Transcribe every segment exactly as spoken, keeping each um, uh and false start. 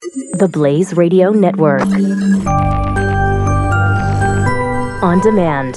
The Blaze Radio Network. On demand.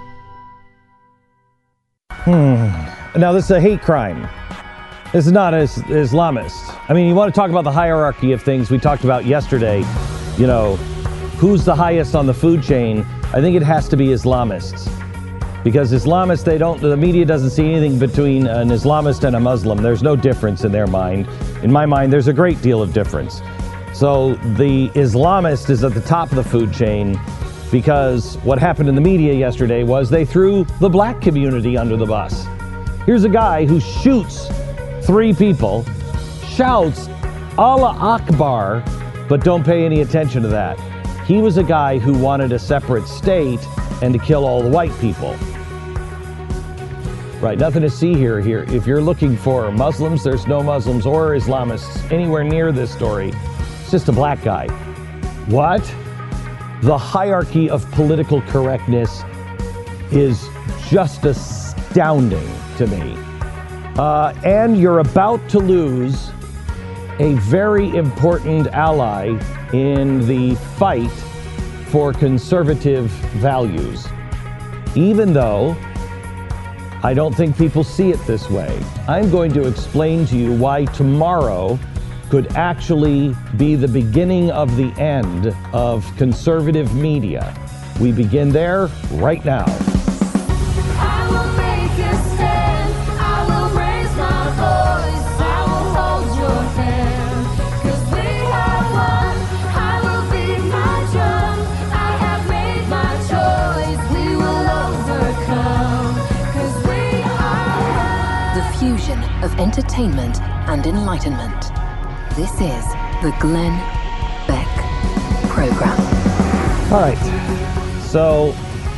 Hmm. Now, this is a hate crime. This is not as Islamist. I mean, you want to talk about the hierarchy of things we talked about yesterday. You know, who's the highest on the food chain? I think it has to be Islamists. Because Islamists, they don't, the media doesn't see anything between an Islamist and a Muslim. There's no difference in their mind. In my mind, there's a great deal of difference. So the Islamist is at the top of the food chain because what happened in the media yesterday was they threw the black community under the bus. Here's a guy who shoots three people, shouts Allah Akbar, but don't pay any attention to that. He was a guy who wanted a separate state and to kill all the white people. Right, nothing to see here. Here, if you're looking for Muslims, there's no Muslims or Islamists anywhere near this story. It's just a black guy. What? The hierarchy of political correctness is just astounding to me. Uh, and you're about to lose a very important ally in the fight for conservative values. Even though I don't think people see it this way, I'm going to explain to you why tomorrow could actually be the beginning of the end of conservative media. We begin there right now. Of entertainment and enlightenment. This is the Glenn Beck Program. All right, so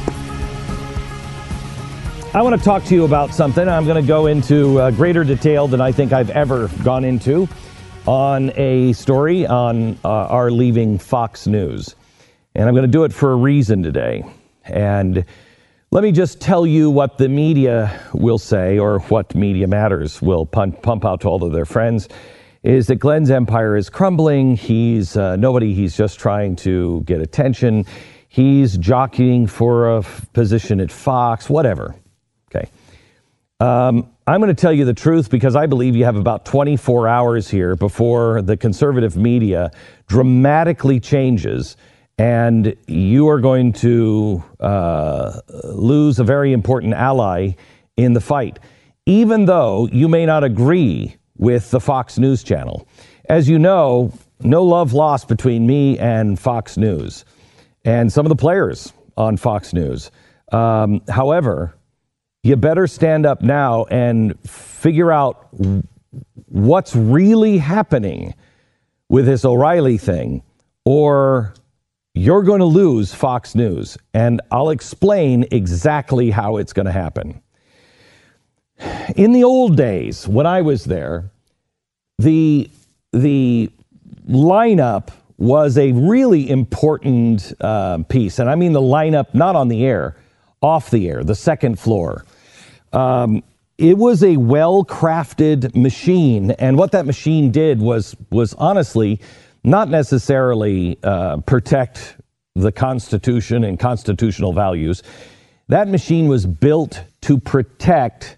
I want to talk to you about something. I'm going to go into uh, greater detail than I think I've ever gone into on a story on uh, our leaving Fox News. And I'm going to do it for a reason today. And let me just tell you what the media will say, or what Media Matters will pump, pump out to all of their friends, is that Glenn's empire is crumbling. He's uh, nobody. He's just trying to get attention. He's jockeying for a f- position at Fox, whatever. Okay. Um, I'm going to tell you the truth because I believe you have about twenty-four hours here before the conservative media dramatically changes. And you are going to uh, lose a very important ally in the fight, even though you may not agree with the Fox News channel. As you know, no love lost between me and Fox News and some of the players on Fox News. Um, however, you better stand up now and figure out what's really happening with this O'Reilly thing, or you're going to lose Fox News, and I'll explain exactly how it's going to happen. In the old days, when I was there, the the lineup was a really important uh, piece, and I mean the lineup not on the air, off the air, the second floor. Um, it was a well-crafted machine, and what that machine did was was honestly not necessarily uh, protect the Constitution and constitutional values. That machine was built to protect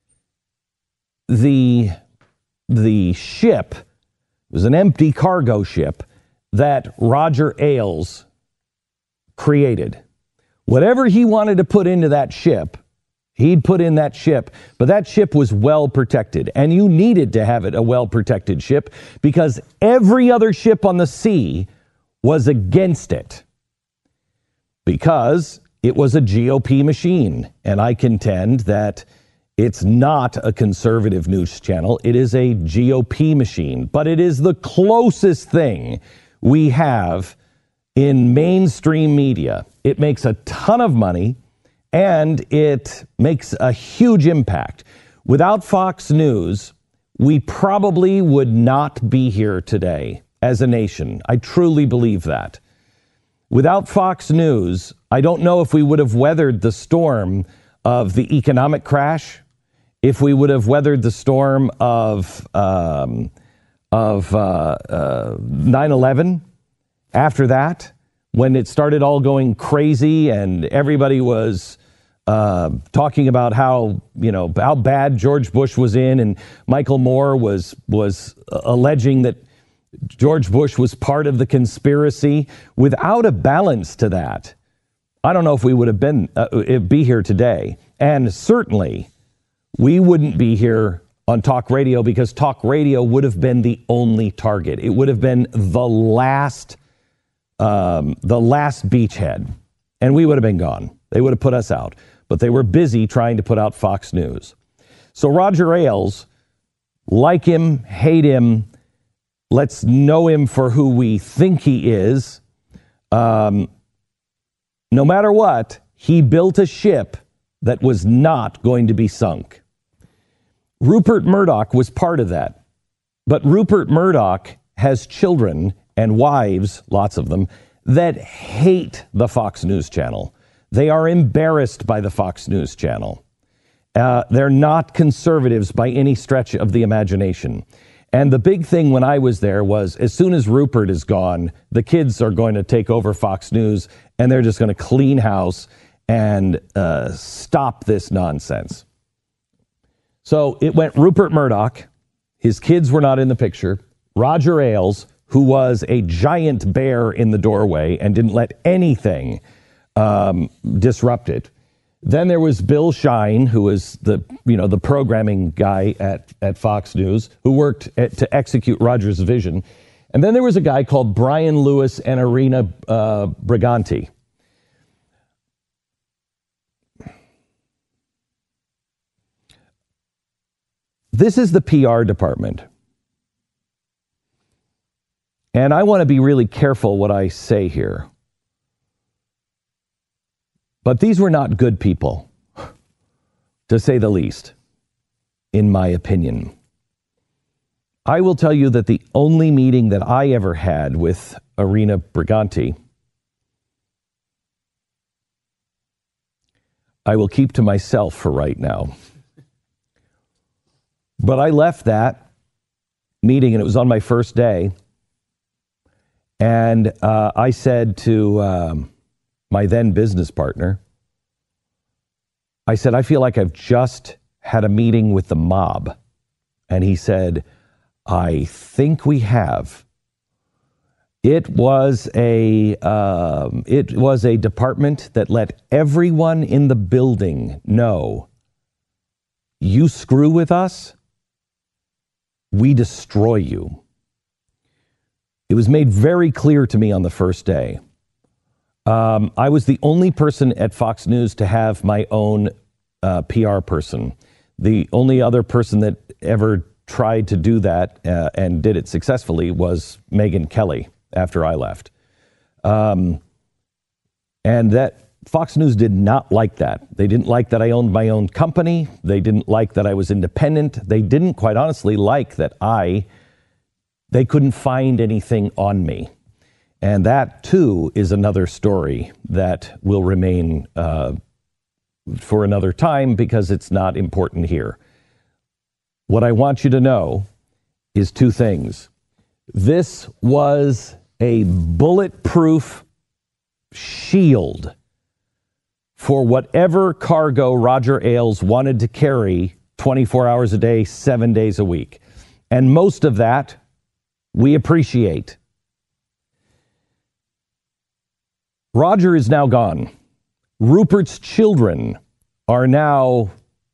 the, the ship. It was an empty cargo ship that Roger Ailes created. Whatever he wanted to put into that ship, he'd put in that ship, but that ship was well protected, and you needed to have it a well protected ship because every other ship on the sea was against it because it was a G O P machine. And I contend that it's not a conservative news channel. It is a G O P machine, but it is the closest thing we have in mainstream media. It makes a ton of money, and it makes a huge impact. Without Fox News, we probably would not be here today as a nation. I truly believe that. Without Fox News, I don't know if we would have weathered the storm of the economic crash, if we would have weathered the storm of um, of uh, uh, nine eleven, after that, when it started all going crazy and everybody was uh, talking about how, you know, how bad George Bush was in, and Michael Moore was was alleging that George Bush was part of the conspiracy, without a balance to that, I don't know if we would have been uh, be here today. And certainly we wouldn't be here on talk radio, because talk radio would have been the only target. It would have been the last um, the last beachhead, and we would have been gone. They would have put us out, but they were busy trying to put out Fox News. So Roger Ailes, like him, hate him, let's know him for who we think he is. Um, no matter what, he built a ship that was not going to be sunk. Rupert Murdoch was part of that. But Rupert Murdoch has children and wives, lots of them, that hate the Fox News Channel. They are embarrassed by the Fox News Channel. Uh, they're not conservatives by any stretch of the imagination. And the big thing when I was there was, as soon as Rupert is gone, the kids are going to take over Fox News, and they're just going to clean house and uh, stop this nonsense. So it went Rupert Murdoch. His kids were not in the picture. Roger Ailes, who was a giant bear in the doorway and didn't let anything um, disrupt it. Then there was Bill Shine, who was the, you know, the programming guy at, at Fox News, who worked at, to execute Roger's vision. And then there was a guy called Brian Lewis and Irina uh, Briganti. This is the P R department. And I want to be really careful what I say here. But these were not good people, to say the least, in my opinion. I will tell you that the only meeting that I ever had with Irina Briganti, I will keep to myself for right now. But I left that meeting, and it was on my first day, and uh, I said to um, my then business partner, I said, I feel like I've just had a meeting with the mob. And he said, I think we have. It was a um, it was a department that let everyone in the building know, you screw with us, we destroy you. It was made very clear to me on the first day. Um, I was the only person at Fox News to have my own uh, P R person. The only other person that ever tried to do that uh, and did it successfully was Megyn Kelly after I left. Um, and that Fox News did not like that. They didn't like that I owned my own company. They didn't like that I was independent. They didn't, quite honestly, like that I, they couldn't find anything on me. And that, too, is another story that will remain uh, for another time because it's not important here. What I want you to know is two things. This was a bulletproof shield for whatever cargo Roger Ailes wanted to carry twenty-four hours a day, seven days a week. And most of that we appreciate. Roger is now gone. Rupert's children are now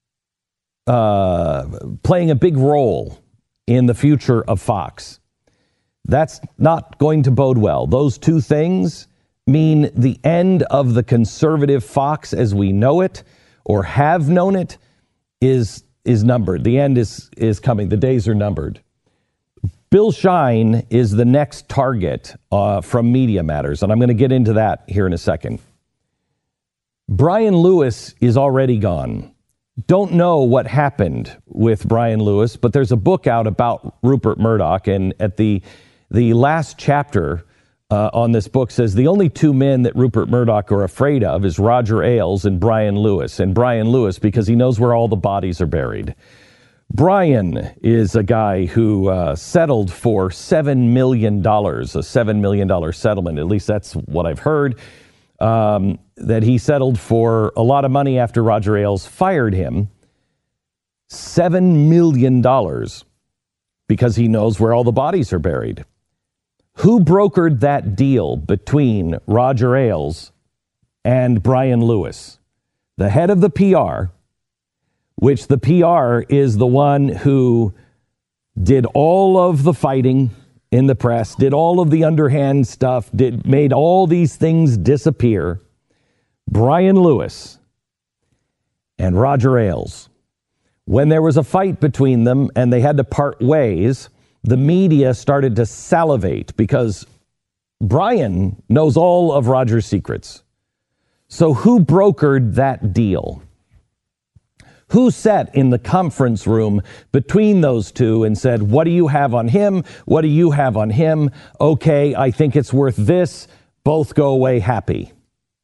uh, playing a big role in the future of Fox. That's not going to bode well. Those two things mean the end of the conservative Fox as we know it or have known it is is numbered. The end is is coming. The days are numbered. Bill Shine is the next target uh, from Media Matters, and I'm going to get into that here in a second. Brian Lewis is already gone. Don't know what happened with Brian Lewis, but there's a book out about Rupert Murdoch, and at the the last chapter uh, on this book says the only two men that Rupert Murdoch are afraid of is Roger Ailes and Brian Lewis. And Brian Lewis because he knows where all the bodies are buried. Brian is a guy who uh, settled for seven million dollars, a seven million dollars settlement. At least that's what I've heard, um, that he settled for a lot of money after Roger Ailes fired him. seven million dollars because he knows where all the bodies are buried. Who brokered that deal between Roger Ailes and Brian Lewis? The head of the P R, which the P R is the one who did all of the fighting in the press, did all of the underhand stuff, did made all these things disappear. Brian Lewis and Roger Ailes. When there was a fight between them and they had to part ways, the media started to salivate because Brian knows all of Roger's secrets. So who brokered that deal? Who sat in the conference room between those two and said, what do you have on him? What do you have on him? Okay, I think it's worth this. Both go away happy.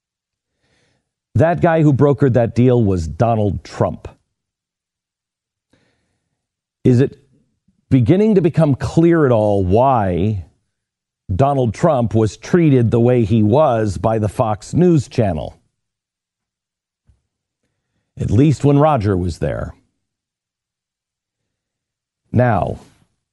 That guy who brokered that deal was Donald Trump. Is it beginning to become clear at all why Donald Trump was treated the way he was by the Fox News channel? At least when Roger was there. Now,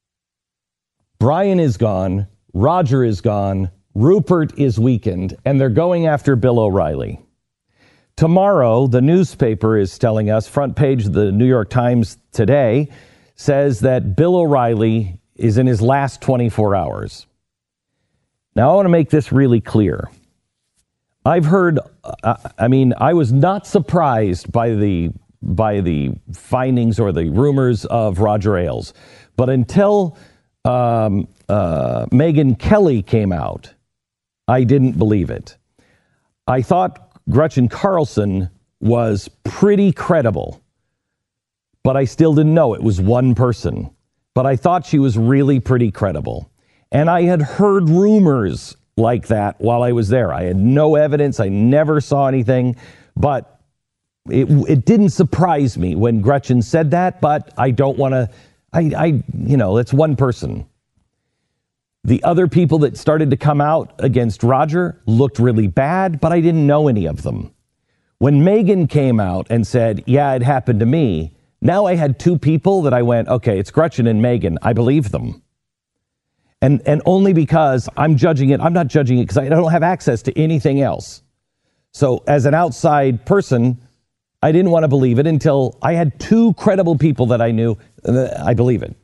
Brian is gone, Roger is gone, Rupert is weakened, and they're going after Bill O'Reilly. Tomorrow, the newspaper is telling us, front page of the New York Times today, says that Bill O'Reilly is in his last twenty-four hours. Now, I want to make this really clear. I've heard, uh, I mean, I was not surprised by the by the findings or the rumors of Roger Ailes. But until um, uh, Megyn Kelly came out, I didn't believe it. I thought Gretchen Carlson was pretty credible, but I still didn't know it was one person. But I thought she was really pretty credible. And I had heard rumors like that while I was there. I had no evidence. I never saw anything, but it, it didn't surprise me when Gretchen said that, but I don't want to, I, I, you know, it's one person. The other people that started to come out against Roger looked really bad, but I didn't know any of them. When Megyn came out and said, yeah, it happened to me, now I had two people that I went, okay, it's Gretchen and Megyn. I believe them. And and only because I'm judging it, I'm not judging it because I don't have access to anything else. So as an outside person, I didn't want to believe it until I had two credible people that I knew. Uh, I believe it.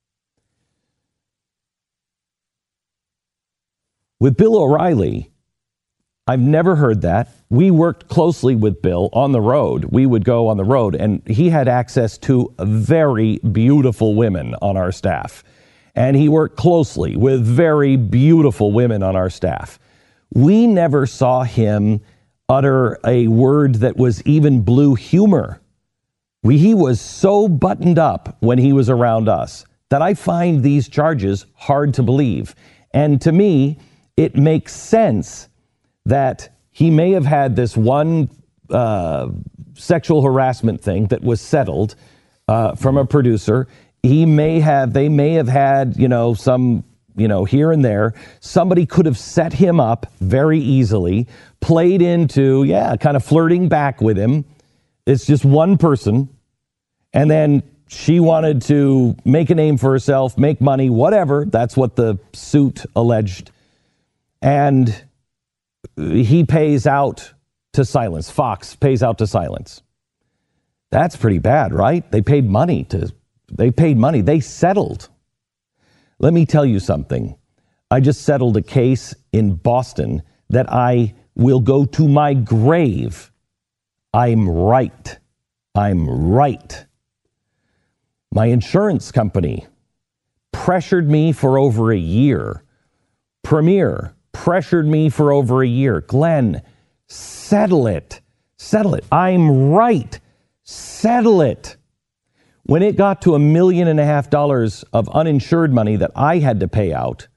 With Bill O'Reilly, I've never heard that. We worked closely with Bill on the road. We would go on the road, and he had access to very beautiful women on our staff. And he worked closely with very beautiful women on our staff. We never saw him utter a word that was even blue humor. We, he was so buttoned up when he was around us that I find these charges hard to believe. And to me, it makes sense that he may have had this one uh, sexual harassment thing that was settled uh, from a producer. He may have, they may have had, you know, some, you know, here and there. Somebody could have set him up very easily, played into, yeah, kind of flirting back with him. It's just one person. And then she wanted to make a name for herself, make money, whatever. That's what the suit alleged. And he pays out to silence. Fox pays out to silence. That's pretty bad, right? They paid money to, they paid money. They settled. Let me tell you something. I just settled a case in Boston that I will go to my grave. I'm right. I'm right. My insurance company pressured me for over a year. Premier pressured me for over a year. Glenn, settle it. Settle it. I'm right. Settle it. When it got to a million and a half dollars of uninsured money that I had to pay out,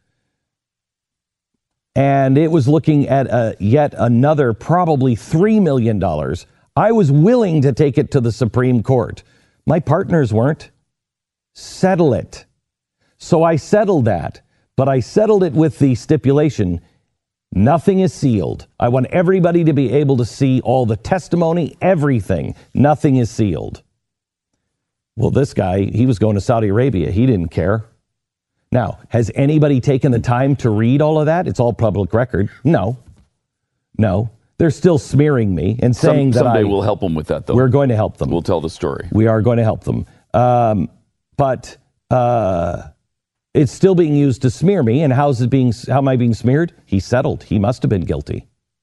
and it was looking at a, yet another probably three million dollars, I was willing to take it to the Supreme Court. My partners weren't. Settle it. So I settled that, but I settled it with the stipulation, nothing is sealed. I want everybody to be able to see all the testimony, everything. Nothing is sealed. Well, this guy, he was going to Saudi Arabia. He didn't care. Now, has anybody taken the time to read all of that? It's all public record. No. No. They're still smearing me and saying Some, that someday I, we'll help them with that, though. We're going to help them. We'll tell the story. We are going to help them. Um, but uh, it's still being used to smear me. And how's it being? How am I being smeared? He settled. He must have been guilty.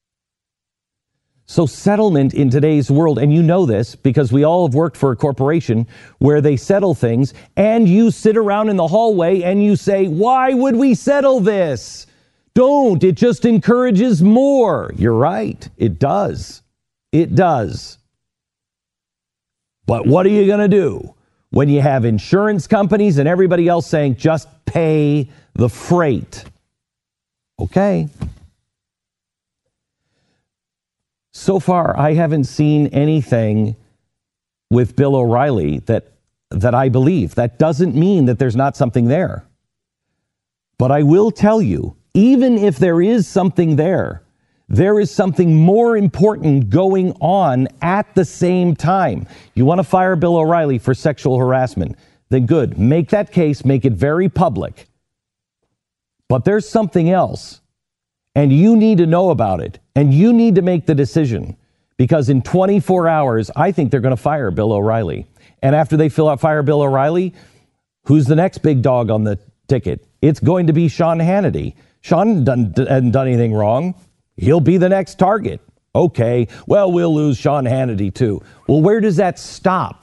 So settlement in today's world, and you know this because we all have worked for a corporation where they settle things, and you sit around in the hallway and you say, why would we settle this? Don't. It just encourages more. You're right. It does. It does. But what are you going to do when you have insurance companies and everybody else saying, just pay the freight? Okay. So far, I haven't seen anything with Bill O'Reilly that that I believe. That doesn't mean that there's not something there. But I will tell you, even if there is something there, there is something more important going on at the same time. You want to fire Bill O'Reilly for sexual harassment, then good. Make that case, make it very public. But there's something else. And you need to know about it. And you need to make the decision. Because in twenty-four hours, I think they're going to fire Bill O'Reilly. And after they fill out, fire Bill O'Reilly, who's the next big dog on the ticket? It's going to be Sean Hannity. Sean done, hasn't done anything wrong. He'll be the next target. Okay, well, we'll lose Sean Hannity too. Well, where does that stop?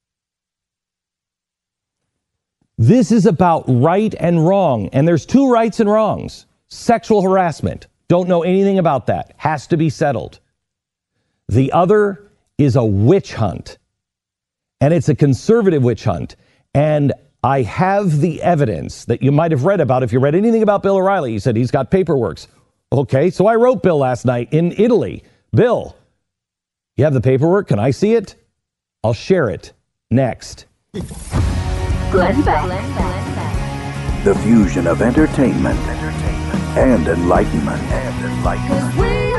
This is about right and wrong. And there's two rights and wrongs. Sexual harassment. Don't know anything about that. Has to be settled. The other is a witch hunt. And it's a conservative witch hunt. And I have the evidence that you might have read about. If you read anything about Bill O'Reilly, he said he's got paperwork. Okay, so I wrote Bill last night in Italy. Bill, you have the paperwork? Can I see it? I'll share it next. Glenn Beck. The fusion of entertainment, and enlightenment. And enlightenment.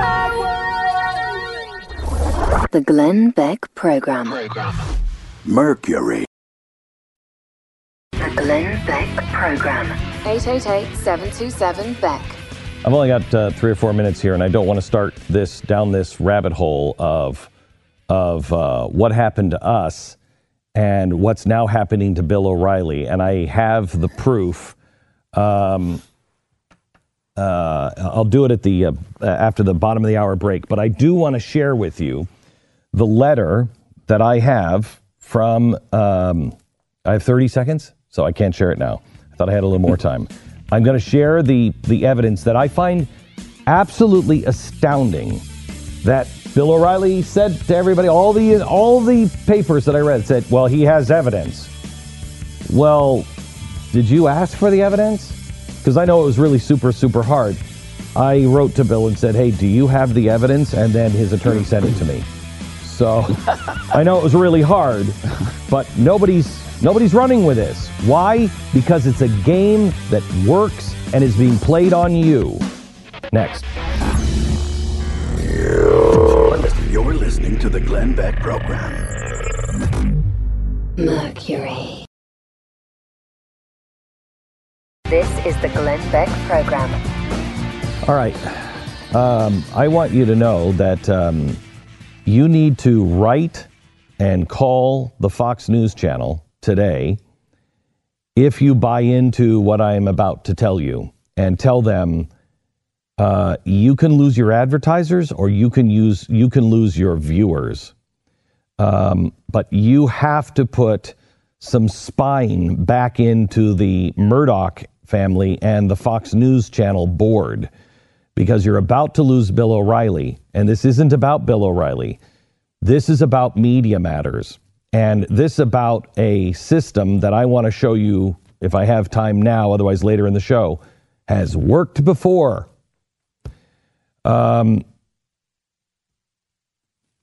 The Glenn Beck Program. Mercury. The Glenn Beck Program. eight eight eight, seven two seven, B E C K. I've only got uh, three or four minutes here, and I don't want to start this down this rabbit hole of of uh, what happened to us and what's now happening to Bill O'Reilly. And I have the proof. Um, uh, I'll do it at the uh, after the bottom of the hour break. But I do want to share with you the letter that I have from. Um, I have thirty seconds, so I can't share it now. I thought I had a little more time. I'm going to share the, the evidence that I find absolutely astounding that Bill O'Reilly said to everybody, all the all the papers that I read said, well, he has evidence. Well, did you ask for the evidence? Because I know it was really super, super hard. I wrote to Bill and said, hey, do you have the evidence? And then his attorney sent it to me. So I know it was really hard, but nobody's Nobody's running with this. Why? Because it's a game that works and is being played on you. Next. You're listening to the Glenn Beck Program. Mercury. This is the Glenn Beck Program. All right. Um, I want you to know that um, you need to write and call the Fox News Channel today if you buy into what I'm about to tell you, and tell them uh, you can lose your advertisers or you can use you can lose your viewers. Um, but you have to put some spine back into the Murdoch family and the Fox News Channel board, because you're about to lose Bill O'Reilly. And this isn't about Bill O'Reilly. This is about Media Matters. And this about a system that I want to show you, if I have time now, otherwise later in the show, has worked before. Um,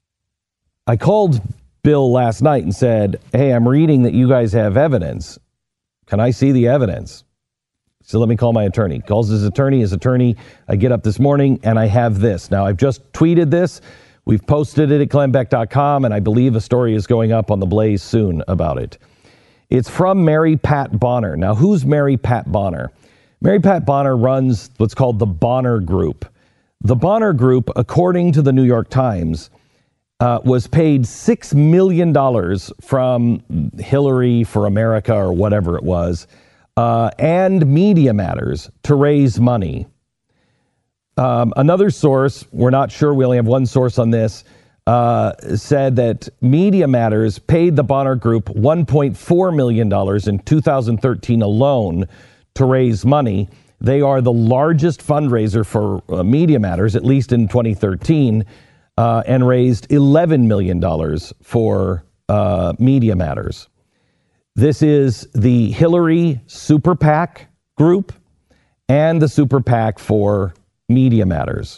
I called Bill last night and said, hey, I'm reading that you guys have evidence. Can I see the evidence? So let me call my attorney. Calls his attorney. His attorney, I get up this morning and I have this. Now, I've just tweeted this. We've posted it at glenn beck dot com, and I believe a story is going up on the Blaze soon about it. It's from Mary Pat Bonner. Now, who's Mary Pat Bonner? Mary Pat Bonner runs what's called the Bonner Group. The Bonner Group, according to the New York Times, uh, was paid six million dollars from Hillary for America or whatever it was, uh, and Media Matters to raise money. Um, another source, we're not sure, we only have one source on this, uh, said that Media Matters paid the Bonner Group one point four million dollars in two thousand thirteen alone to raise money. They are the largest fundraiser for uh, Media Matters, at least in twenty thirteen, uh, and raised eleven million dollars for uh, Media Matters. This is the Hillary Super PAC group and the Super PAC for Media Matters.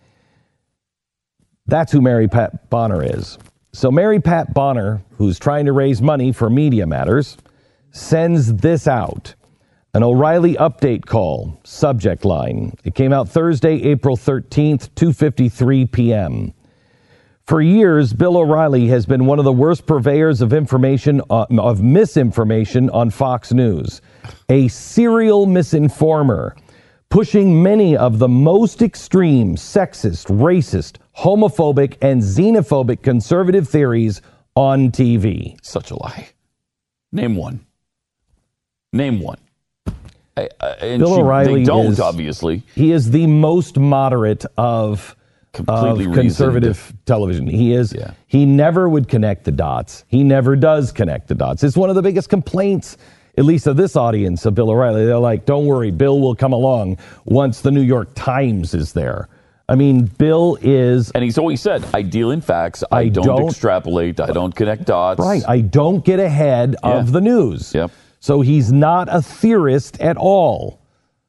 That's who Mary Pat Bonner is. So Mary Pat Bonner, who's trying to raise money for Media Matters, sends this out. An O'Reilly update call, subject line. It came out Thursday, April thirteenth, two fifty-three p.m. For years, Bill O'Reilly has been one of the worst purveyors of information, uh, of misinformation on Fox News. A serial misinformer, pushing many of the most extreme sexist, racist, homophobic, and xenophobic conservative theories on T V. Such a lie. Name one. Name one. I, I, and Bill she, O'Reilly they don't, is, obviously. He is the most moderate of, Completely of conservative reasoned. television. He is. Yeah. He never would connect the dots. He never does connect the dots. It's one of the biggest complaints, at least of this audience, of Bill O'Reilly. They're like, don't worry, Bill will come along once the New York Times is there. I mean, Bill is... And he's always said, I deal in facts. I, I don't, don't extrapolate. I don't connect dots. Right. I don't get ahead Yeah. of the news. Yep. So he's not a theorist at all.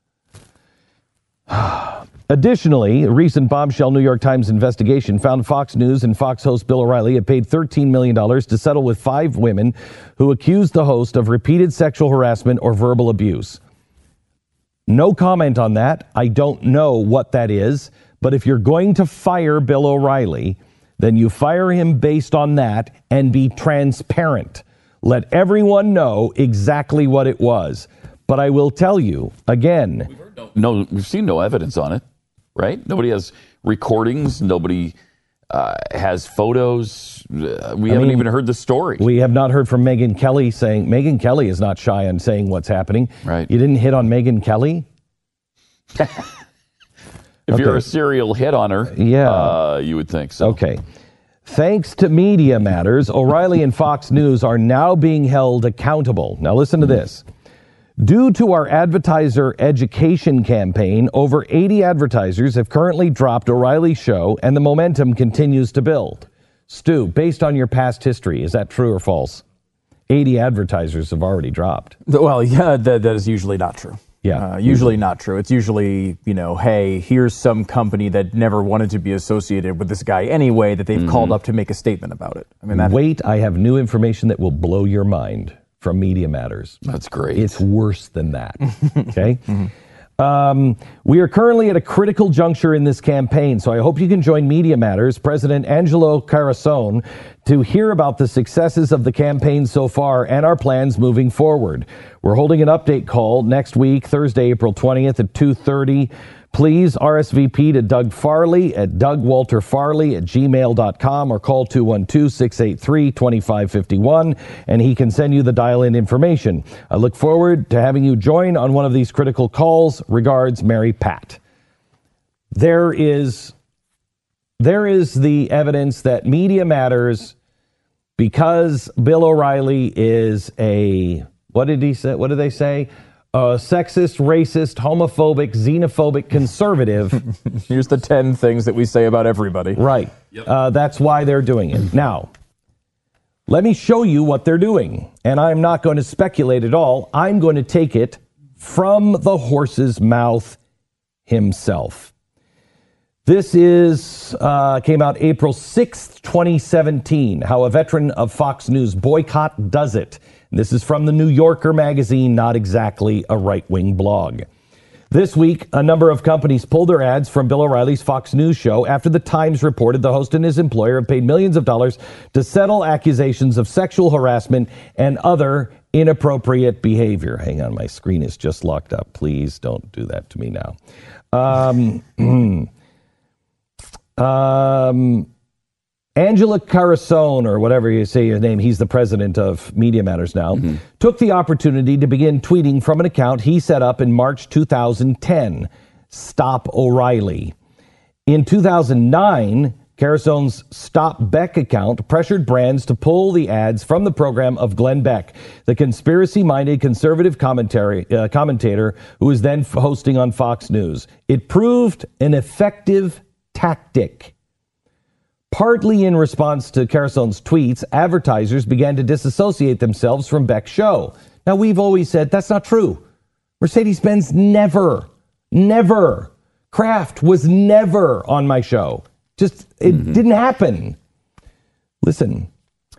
Additionally, a recent bombshell New York Times investigation found Fox News and Fox host Bill O'Reilly had paid thirteen million dollars to settle with five women who accused the host of repeated sexual harassment or verbal abuse. No comment on that. I don't know what that is. But if you're going to fire Bill O'Reilly, then you fire him based on that and be transparent. Let everyone know exactly what it was. But I will tell you, again... No, we've seen no evidence on it, right? Nobody has recordings. Nobody uh, has photos. Uh, we I haven't mean, even heard the story. We have not heard from Megyn Kelly saying... Megyn Kelly is not shy on saying what's happening. Right. You didn't hit on Megyn Kelly? If Okay. you're a serial hit on her, Yeah. uh, you would think so. Okay. Thanks to Media Matters, O'Reilly and Fox News are now being held accountable. Now listen to this. Due to our advertiser education campaign, over eighty advertisers have currently dropped O'Reilly's show, and the momentum continues to build. Stu, based on your past history, is that true or false? eighty advertisers have already dropped. Well, yeah, that, that is usually not true. Yeah. Uh, usually not true. It's usually, you know, hey, here's some company that never wanted to be associated with this guy anyway that they've mm-hmm. called up to make a statement about it. I mean, that, Wait, I have new information that will blow your mind from Media Matters. That's great. It's worse than that. Okay? mm-hmm. Um, we are currently at a critical juncture in this campaign, so I hope you can join Media Matters, President Angelo Carasone, to hear about the successes of the campaign so far and our plans moving forward. We're holding an update call next week, Thursday, April twentieth at two thirty. Please R S V P to Doug Farley at doug walter farley at gmail dot com or call two one two, six eight three, two five five one and he can send you the dial-in information. I look forward to having you join on one of these critical calls. Regards, Mary Pat. There is, there is the evidence that Media Matters, because Bill O'Reilly is a, what did he say? What did they say? A sexist, racist, homophobic, xenophobic conservative. Here's the ten things that we say about everybody. Right. Yep. Uh, that's why they're doing it. Now, let me show you what they're doing. And I'm not going to speculate at all. I'm going to take it from the horse's mouth himself. This is uh, came out April sixth, twenty seventeen. How a veteran of Fox News boycott does it. This is from the New Yorker magazine, not exactly a right-wing blog. This week, a number of companies pulled their ads from Bill O'Reilly's Fox News show after the Times reported the host and his employer have paid millions of dollars to settle accusations of sexual harassment and other inappropriate behavior. Hang on, my screen is just locked up. Please don't do that to me now. Um, um, Angela Carasone, or whatever you say his name, he's the president of Media Matters now, mm-hmm. took the opportunity to begin tweeting from an account he set up in March two thousand ten, Stop O'Reilly. In two thousand nine, Carasone's Stop Beck account pressured brands to pull the ads from the program of Glenn Beck, the conspiracy-minded conservative commentary, uh, commentator who was then hosting on Fox News. It proved an effective tactic. Partly in response to Carasone's tweets, advertisers began to disassociate themselves from Beck's show. Now, we've always said that's not true. Mercedes-Benz never, never, Kraft was never on my show. Just, it mm-hmm. didn't happen. Listen,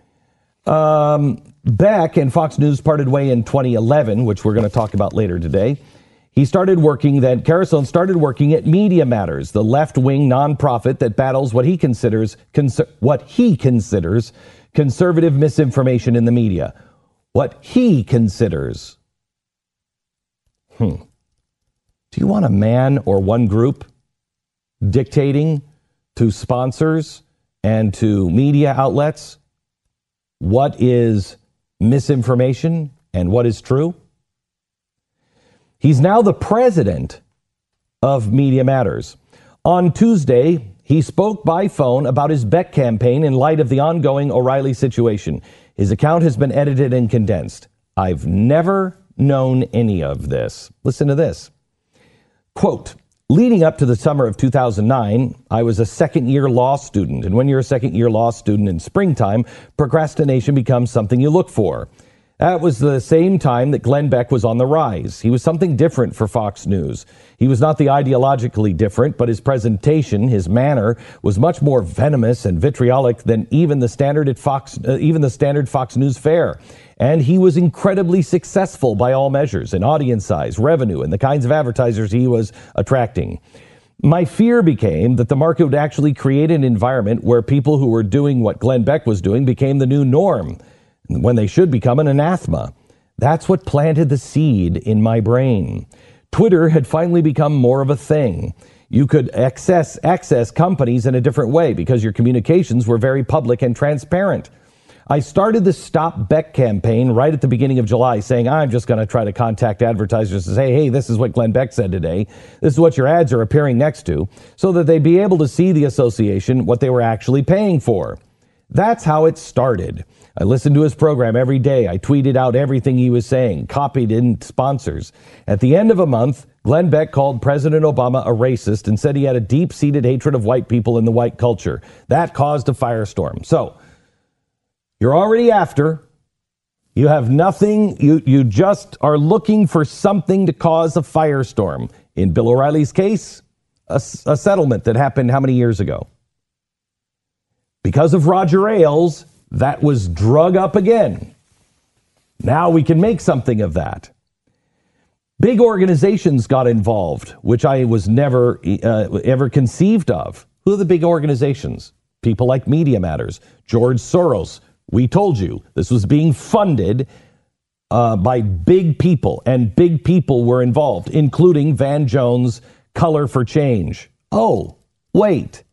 um, Beck and Fox News parted way in twenty eleven, which we're going to talk about later today. He started working then, Carasone started working at Media Matters, the left-wing nonprofit that battles what he considers conser- what he considers conservative misinformation in the media. What he considers. Hmm. Do you want a man or one group dictating to sponsors and to media outlets what is misinformation and what is true? He's now the president of Media Matters. On Tuesday, he spoke by phone about his Beck campaign in light of the ongoing O'Reilly situation. His account has been edited and condensed. I've never known any of this. Listen to this. Quote, leading up to the summer of two thousand nine, I was a second-year law student. And when you're a second-year law student in springtime, procrastination becomes something you look for. That was the same time that Glenn Beck was on the rise. He was something different for Fox News. He was not the ideologically different, but his presentation, his manner, was much more venomous and vitriolic than even the standard at Fox, uh, even the standard Fox News fare. And he was incredibly successful by all measures in audience size, revenue, and the kinds of advertisers he was attracting. My fear became that the market would actually create an environment where people who were doing what Glenn Beck was doing became the new norm, when they should become an anathema. That's what planted the seed in my brain. Twitter had finally become more of a thing. You could access, access companies in a different way because your communications were very public and transparent. I started the Stop Beck campaign right at the beginning of July, saying I'm just going to try to contact advertisers and say, hey, this is what Glenn Beck said today. This is what your ads are appearing next to, so that they'd be able to see the association, what they were actually paying for. That's how it started. I listened to his program every day. I tweeted out everything he was saying, copied in sponsors. At the end of a month, Glenn Beck called President Obama a racist and said he had a deep-seated hatred of white people in the white culture. That caused a firestorm. So, you're already after. You have nothing. You, you just are looking for something to cause a firestorm. In Bill O'Reilly's case, a, a settlement that happened how many years ago? Because of Roger Ailes, that was drug up again. Now we can make something of that. Big organizations got involved, which I was never uh, ever conceived of. Who are the big organizations? People like Media Matters, George Soros. We told you this was being funded uh, by big people, and big people were involved, including Van Jones' Color for Change. Oh, wait.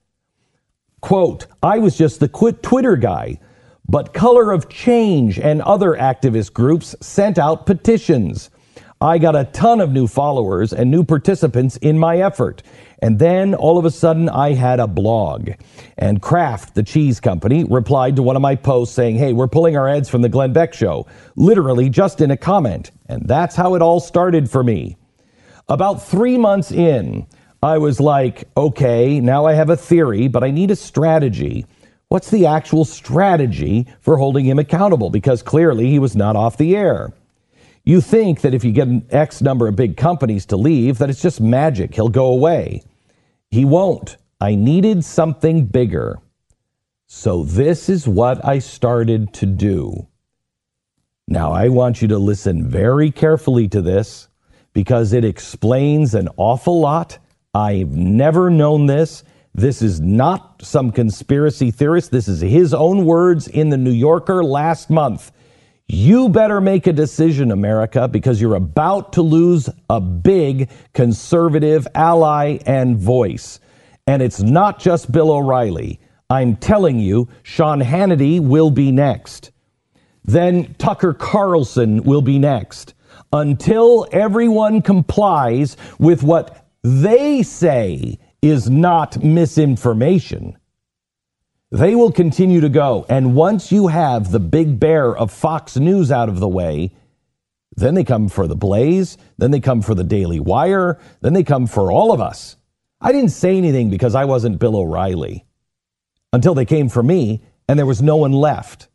Quote, I was just the quit Twitter guy, but Color of Change and other activist groups sent out petitions. I got a ton of new followers and new participants in my effort. And then all of a sudden I had a blog. And Kraft, the cheese company, replied to one of my posts saying, hey, we're pulling our ads from the Glenn Beck show. Literally just in a comment. And that's how it all started for me. About three months in, I was like, okay, now I have a theory, but I need a strategy. What's the actual strategy for holding him accountable? Because clearly he was not off the air. You think that if you get an X number of big companies to leave, that it's just magic. He'll go away. He won't. I needed something bigger. So this is what I started to do. Now, I want you to listen very carefully to this because it explains an awful lot. I've never known this. This is not some conspiracy theorist. This is his own words in the New Yorker last month. You better make a decision, America, because you're about to lose a big conservative ally and voice. And it's not just Bill O'Reilly. I'm telling you, Sean Hannity will be next. Then Tucker Carlson will be next. Until everyone complies with what they say is not misinformation, they will continue to go. And once you have the big bear of Fox News out of the way, then they come for the Blaze, then they come for the Daily Wire, then they come for all of us. I didn't say anything because I wasn't Bill O'Reilly until they came for me and there was no one left.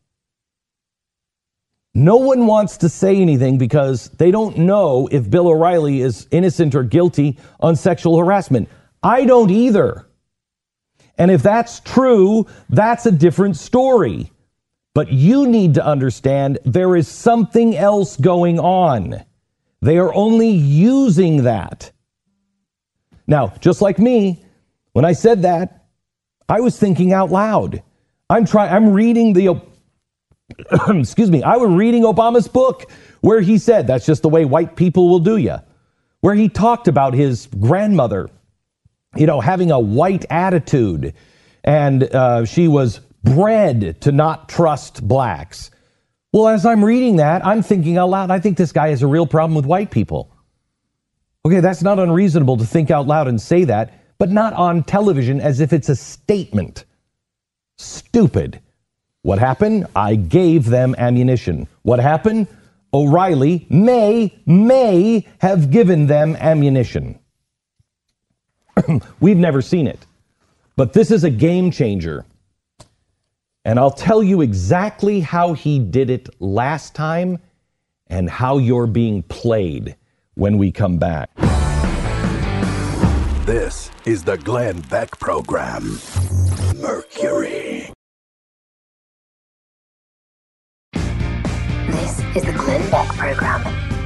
No one wants to say anything because they don't know if Bill O'Reilly is innocent or guilty on sexual harassment. I don't either. And if that's true, that's a different story. But you need to understand there is something else going on. They are only using that. Now, just like me, when I said that, I was thinking out loud. I'm trying, I'm reading the, excuse me, I was reading Obama's book where he said that's just the way white people will do you. Where he talked about his grandmother, you know, having a white attitude, and uh, she was bred to not trust blacks. Well, as I'm reading that, I'm thinking out loud, I think this guy has a real problem with white people. Okay, that's not unreasonable to think out loud and say that, but not on television as if it's a statement. Stupid. What happened? I gave them ammunition. What happened? O'Reilly may, may have given them ammunition. We've never seen it. But this is a game changer. And I'll tell you exactly how he did it last time and how you're being played when we come back. This is the Glenn Beck Program. Mercury. This is the Glenn Beck Program.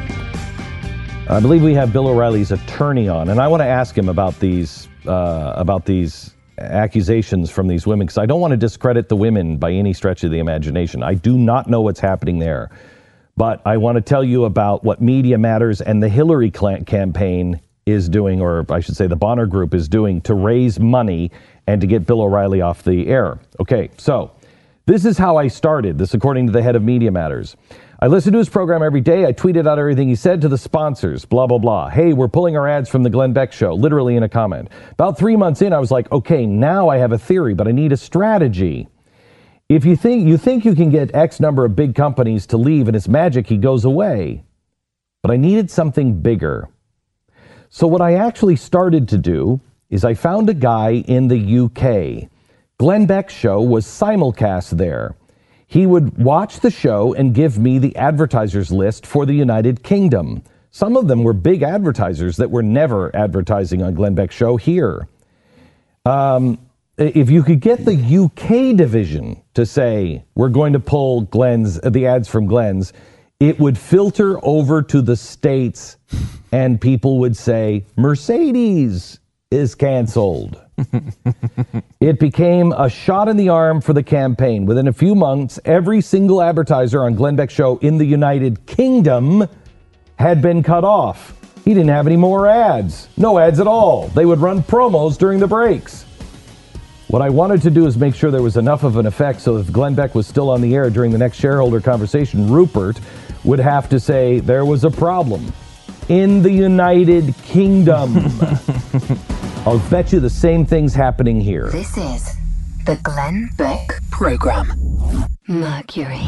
I believe we have Bill O'Reilly's attorney on, and I want to ask him about these uh, about these accusations from these women, because I don't want to discredit the women by any stretch of the imagination. I do not know what's happening there, but I want to tell you about what Media Matters and the Hillary campaign is doing, or I should say the Bonner Group is doing, to raise money and to get Bill O'Reilly off the air. Okay, so this is how I started, this according to the head of Media Matters. I listened to his program every day. I tweeted out everything he said to the sponsors, blah, blah, blah. Hey, we're pulling our ads from the Glenn Beck Show, literally in a comment. About three months in, I was like, okay, now I have a theory, but I need a strategy. If you think you think you can get X number of big companies to leave and it's magic, he goes away. But I needed something bigger. So what I actually started to do is I found a guy in the U K. Glenn Beck Show was simulcast there. He would watch the show and give me the advertisers list for the United Kingdom. Some of them were big advertisers that were never advertising on Glenn Beck Show here. Um, if you could get the U K division to say, we're going to pull Glenn's, uh, the ads from Glenn's, it would filter over to the States and people would say, Mercedes is canceled. It became a shot in the arm for the campaign. Within a few months, every single advertiser on Glenn Beck Show in the United Kingdom had been cut off. He didn't have any more ads. No ads at all. They would run promos during the breaks. What I wanted to do is make sure there was enough of an effect so if Glenn Beck was still on the air during the next shareholder conversation, Rupert would have to say there was a problem in the United Kingdom. I'll bet you the same thing's happening here. This is the Glenn Beck Program. Mercury.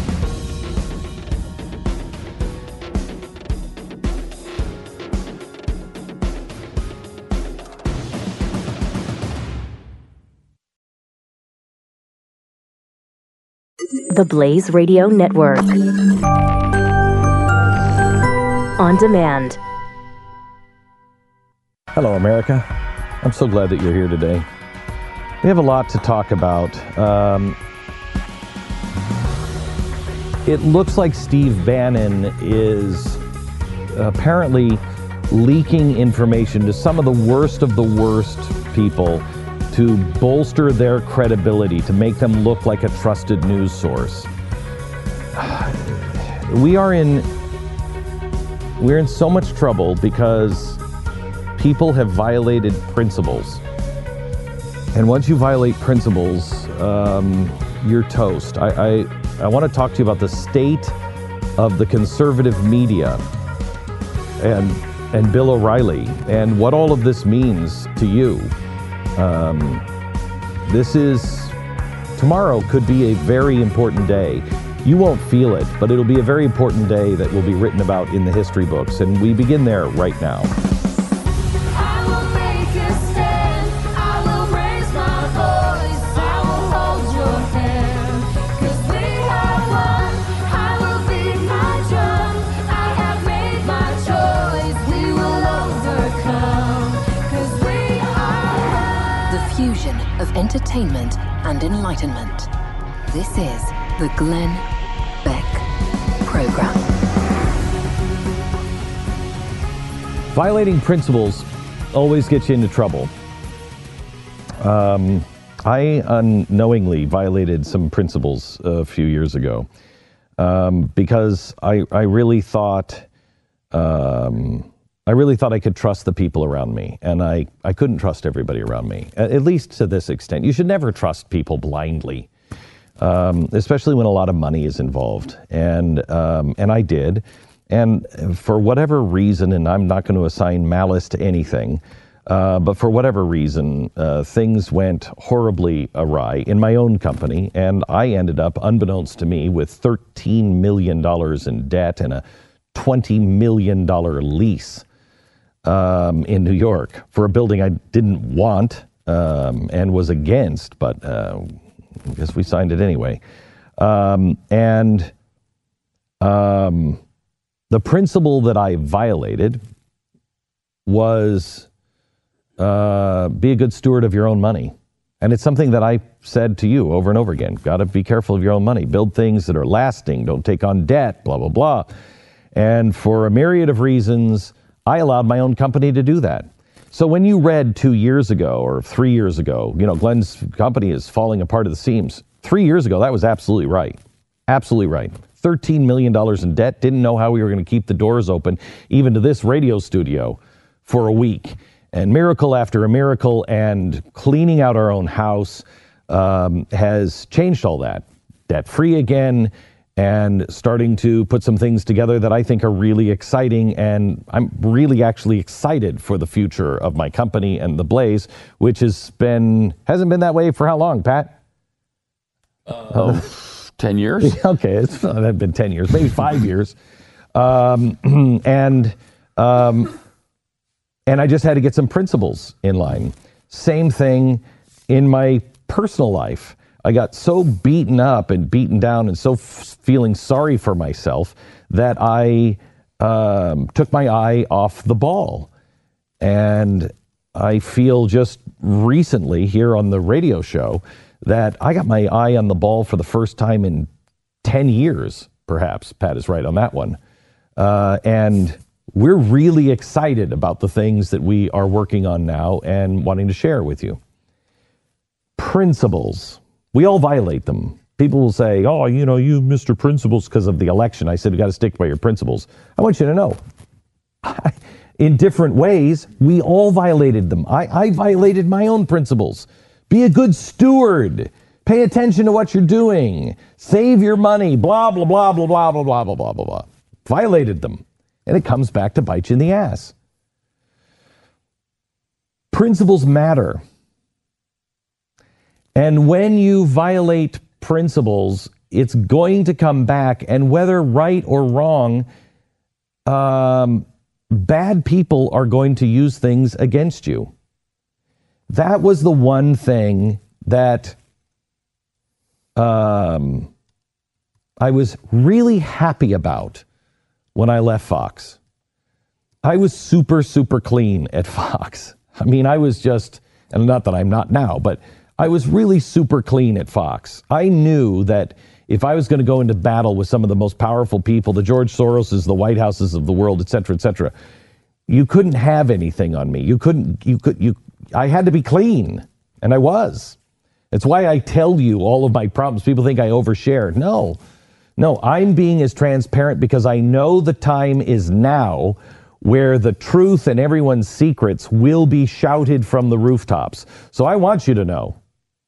The Blaze Radio Network. On demand. Hello, America. I'm so glad that you're here today. We have a lot to talk about. Um, it looks like Steve Bannon is apparently leaking information to some of the worst of the worst people to bolster their credibility, to make them look like a trusted news source. We are in we're in so much trouble because people have violated principles. And once you violate principles, um, you're toast. I, I, I want to talk to you about the state of the conservative media and and Bill O'Reilly and what all of this means to you. Um, this is, tomorrow could be a very important day. You won't feel it, but it'll be a very important day that will be written about in the history books. And we begin there right now. Of entertainment and enlightenment. This is the Glenn Beck Program. Violating principles always gets you into trouble. Um, I unknowingly violated some principles a few years ago um, because I, I really thought um, I really thought I could trust the people around me, and I, I couldn't trust everybody around me, at least to this extent. You should never trust people blindly, um, especially when a lot of money is involved. And um, and I did. And for whatever reason, and I'm not going to assign malice to anything, uh, but for whatever reason, uh, things went horribly awry in my own company, and I ended up, unbeknownst to me, with thirteen million dollars in debt and a twenty million dollars lease. Um, in New York for a building I didn't want um, and was against, but uh, I guess we signed it anyway. Um, and um, the principle that I violated was uh, be a good steward of your own money. And it's something that I said to you over and over again. Got to be careful of your own money. Build things that are lasting. Don't take on debt, blah, blah, blah. And for a myriad of reasons, I allowed my own company to do that. So when you read two years ago or three years ago, you know, Glenn's company is falling apart at the seams. Three years ago, that was absolutely right. Absolutely right. thirteen million dollars in debt, didn't know how we were going to keep the doors open, even to this radio studio, for a week. And miracle after a miracle, and cleaning out our own house um, has changed all that. Debt-free again, and starting to put some things together that I think are really exciting. And I'm really actually excited for the future of my company and the Blaze, which has been, hasn't been that way for how long, Pat? Uh, oh, ten years? Okay, it's not been ten years, maybe five years. Um, and, um, and I just had to get some principles in line. Same thing in my personal life. I got so beaten up and beaten down and so f- feeling sorry for myself that I um, took my eye off the ball. And I feel just recently here on the radio show that I got my eye on the ball for the first time in ten years, perhaps. Pat is right on that one. Uh, and we're really excited about the things that we are working on now and wanting to share with you. Principles. We all violate them. People will say, oh, you know, you Mister Principles because of the election. I said, you got to stick by your principles. I want you to know, in different ways, we all violated them. I, I violated my own principles. Be a good steward. Pay attention to what you're doing. Save your money. Blah, blah, blah, blah, blah, blah, blah, blah, blah, blah, blah. Violated them. And it comes back to bite you in the ass. Principles matter. And when you violate principles, it's going to come back. And whether right or wrong, um, bad people are going to use things against you. That was the one thing that um, I was really happy about when I left Fox. I was super, super clean at Fox. I mean, I was just, and not that I'm not now, but I was really super clean at Fox. I knew that if I was going to go into battle with some of the most powerful people, the George Soroses, the White Houses of the world, et cetera, et cetera, you couldn't have anything on me. You couldn't, you could, you, I had to be clean, and I was. It's why I tell you all of my problems. People think I overshare. No, no, I'm being as transparent because I know the time is now where the truth and everyone's secrets will be shouted from the rooftops. So I want you to know.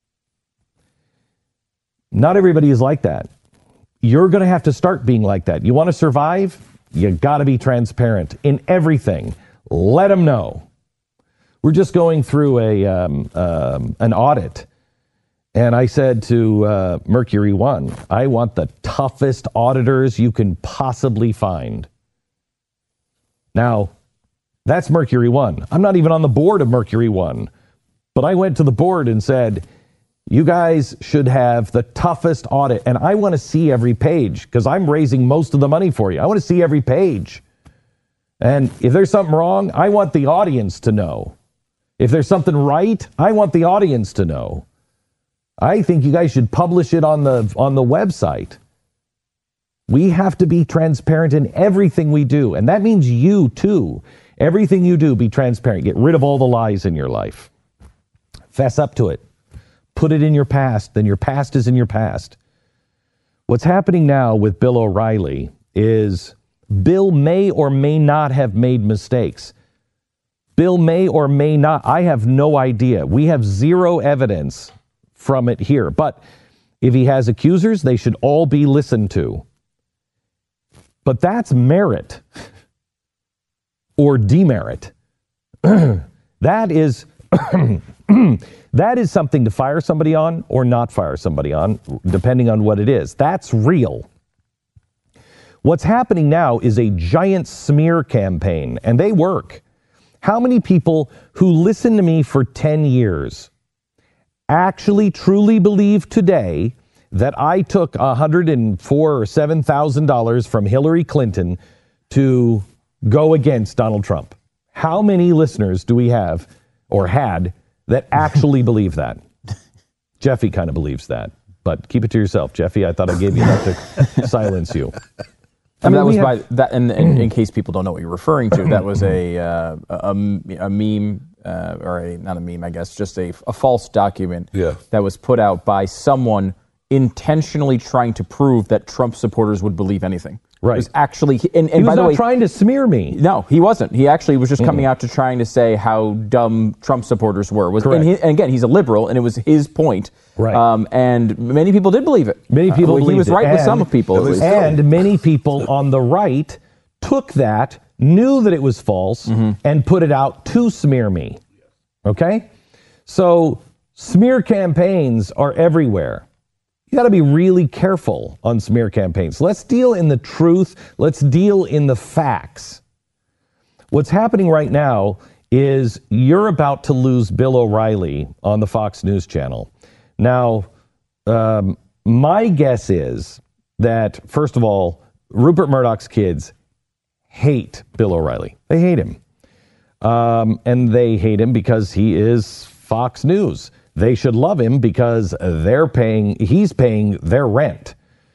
Not everybody is like that. You're going to have to start being like that. You want to survive? You got to be transparent in everything. Let them know. We're just going through a um, um, an audit, and I said to uh, Mercury One, I want the toughest auditors you can possibly find. Now, that's Mercury One. I'm not even on the board of Mercury One, but I went to the board and said, you guys should have the toughest audit. And I want to see every page because I'm raising most of the money for you. I want to see every page. And if there's something wrong, I want the audience to know. If there's something right, I want the audience to know. I think you guys should publish it on the on the website. We have to be transparent in everything we do. And that means you too. Everything you do, be transparent. Get rid of all the lies in your life. Fess up to it. Put it in your past, then your past is in your past. What's happening now with Bill O'Reilly is Bill may or may not have made mistakes. Bill may or may not. I have no idea. We have zero evidence from it here. But if he has accusers, they should all be listened to. But that's merit or demerit. That is... That is something to fire somebody on or not fire somebody on, depending on what it is. That's real. What's happening now is a giant smear campaign, and they work. How many people who listened to me for ten years actually truly believe today that I took one hundred four thousand or seven thousand dollars from Hillary Clinton to go against Donald Trump? How many listeners do we have or had that actually believe that? Jeffy kind of believes that, but keep it to yourself, Jeffy. I thought I gave you enough to silence you. I mean, that was have, by that, and, and in case people don't know what you're referring to, that was a uh, a, a meme uh, or a not a meme, I guess, just a, a false document yeah. that was put out by someone intentionally trying to prove that Trump supporters would believe anything. Right. It was actually, and, and he was by the not way, trying to smear me. No, he wasn't. He actually was just coming mm. out to trying to say how dumb Trump supporters were. Was, and, he, and again, he's a liberal, and it was his point. Right. Um, and many people did believe it. Many people uh, believed He was it. right and, with some people. And many people on the right took that, knew that it was false, mm-hmm. and put it out to smear me. Okay? So smear campaigns are everywhere. You got to be really careful on smear campaigns. Let's deal in the truth. Let's deal in the facts. What's happening right now is you're about to lose Bill O'Reilly on the Fox News channel. Now, um, my guess is that, first of all, Rupert Murdoch's kids hate Bill O'Reilly. They hate him. Um, and they hate him because he is Fox News. They should love him because they're paying, he's paying their rent.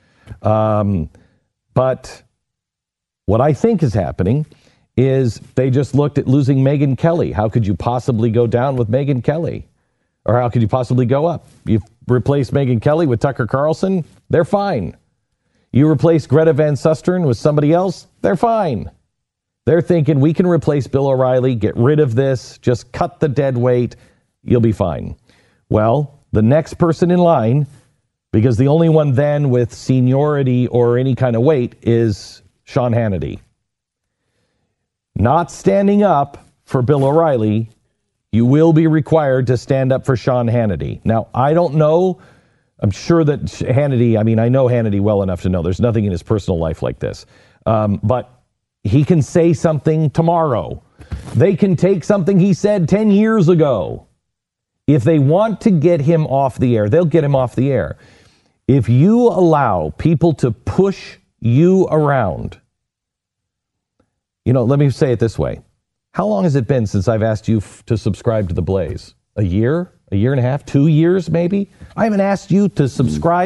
Um, but what I think is happening is they just looked at losing Megyn Kelly. How could you possibly go down with Megyn Kelly? Or how could you possibly go up? You replace Megyn Kelly with Tucker Carlson, they're fine. You replace Greta Van Susteren with somebody else, they're fine. They're thinking we can replace Bill O'Reilly, get rid of this, just cut the dead weight, you'll be fine. Well, the next person in line, because the only one then with seniority or any kind of weight is Sean Hannity. Not standing up for Bill O'Reilly, you will be required to stand up for Sean Hannity. Now, I don't know. I'm sure that Hannity, I mean, I know Hannity well enough to know there's nothing in his personal life like this. Um, but he can say something tomorrow. They can take something he said ten years ago. If they want to get him off the air, they'll get him off the air. If you allow people to push you around, you know, let me say it this way. How long has it been since I've asked you f- to subscribe to The Blaze? A year? A year and a half? Two years, maybe? I haven't asked you to subscribe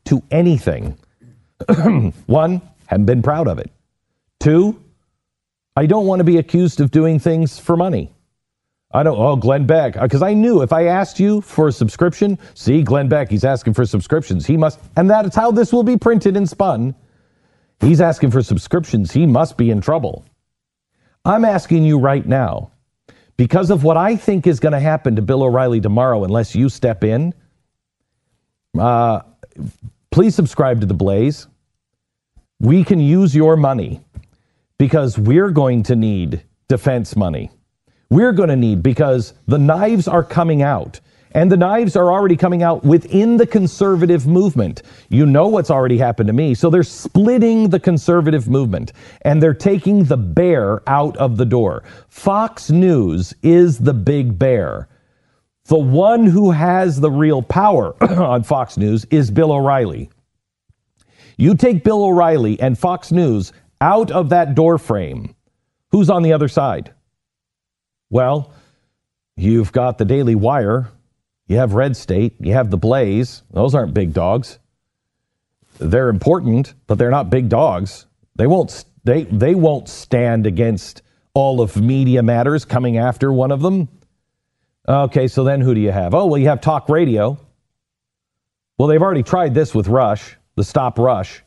to anything. One, haven't been proud of it. Two, I don't want to be accused of doing things for money. I don't, oh, Glenn Beck, because I knew if I asked you for a subscription, see, Glenn Beck, he's asking for subscriptions. He must, and that is how this will be printed and spun. He's asking for subscriptions. He must be in trouble. I'm asking you right now, because of what I think is going to happen to Bill O'Reilly tomorrow, unless you step in, uh, please subscribe to The Blaze. We can use your money because we're going to need defense money. We're going to need, because the knives are coming out, and the knives are already coming out within the conservative movement. You know what's already happened to me. So they're splitting the conservative movement, and they're taking the bear out of the door. Fox News is the big bear. The one who has the real power on Fox News is Bill O'Reilly. You take Bill O'Reilly and Fox News out of that door frame, who's on the other side? Well, you've got the Daily Wire, you have Red State, you have The Blaze. Those aren't big dogs. They're important, but they're not big dogs. They won't they they won't stand against all of Media Matters coming after one of them. Okay, so then who do you have? Oh, well, you have Talk Radio. Well, they've already tried this with Rush, the Stop Rush.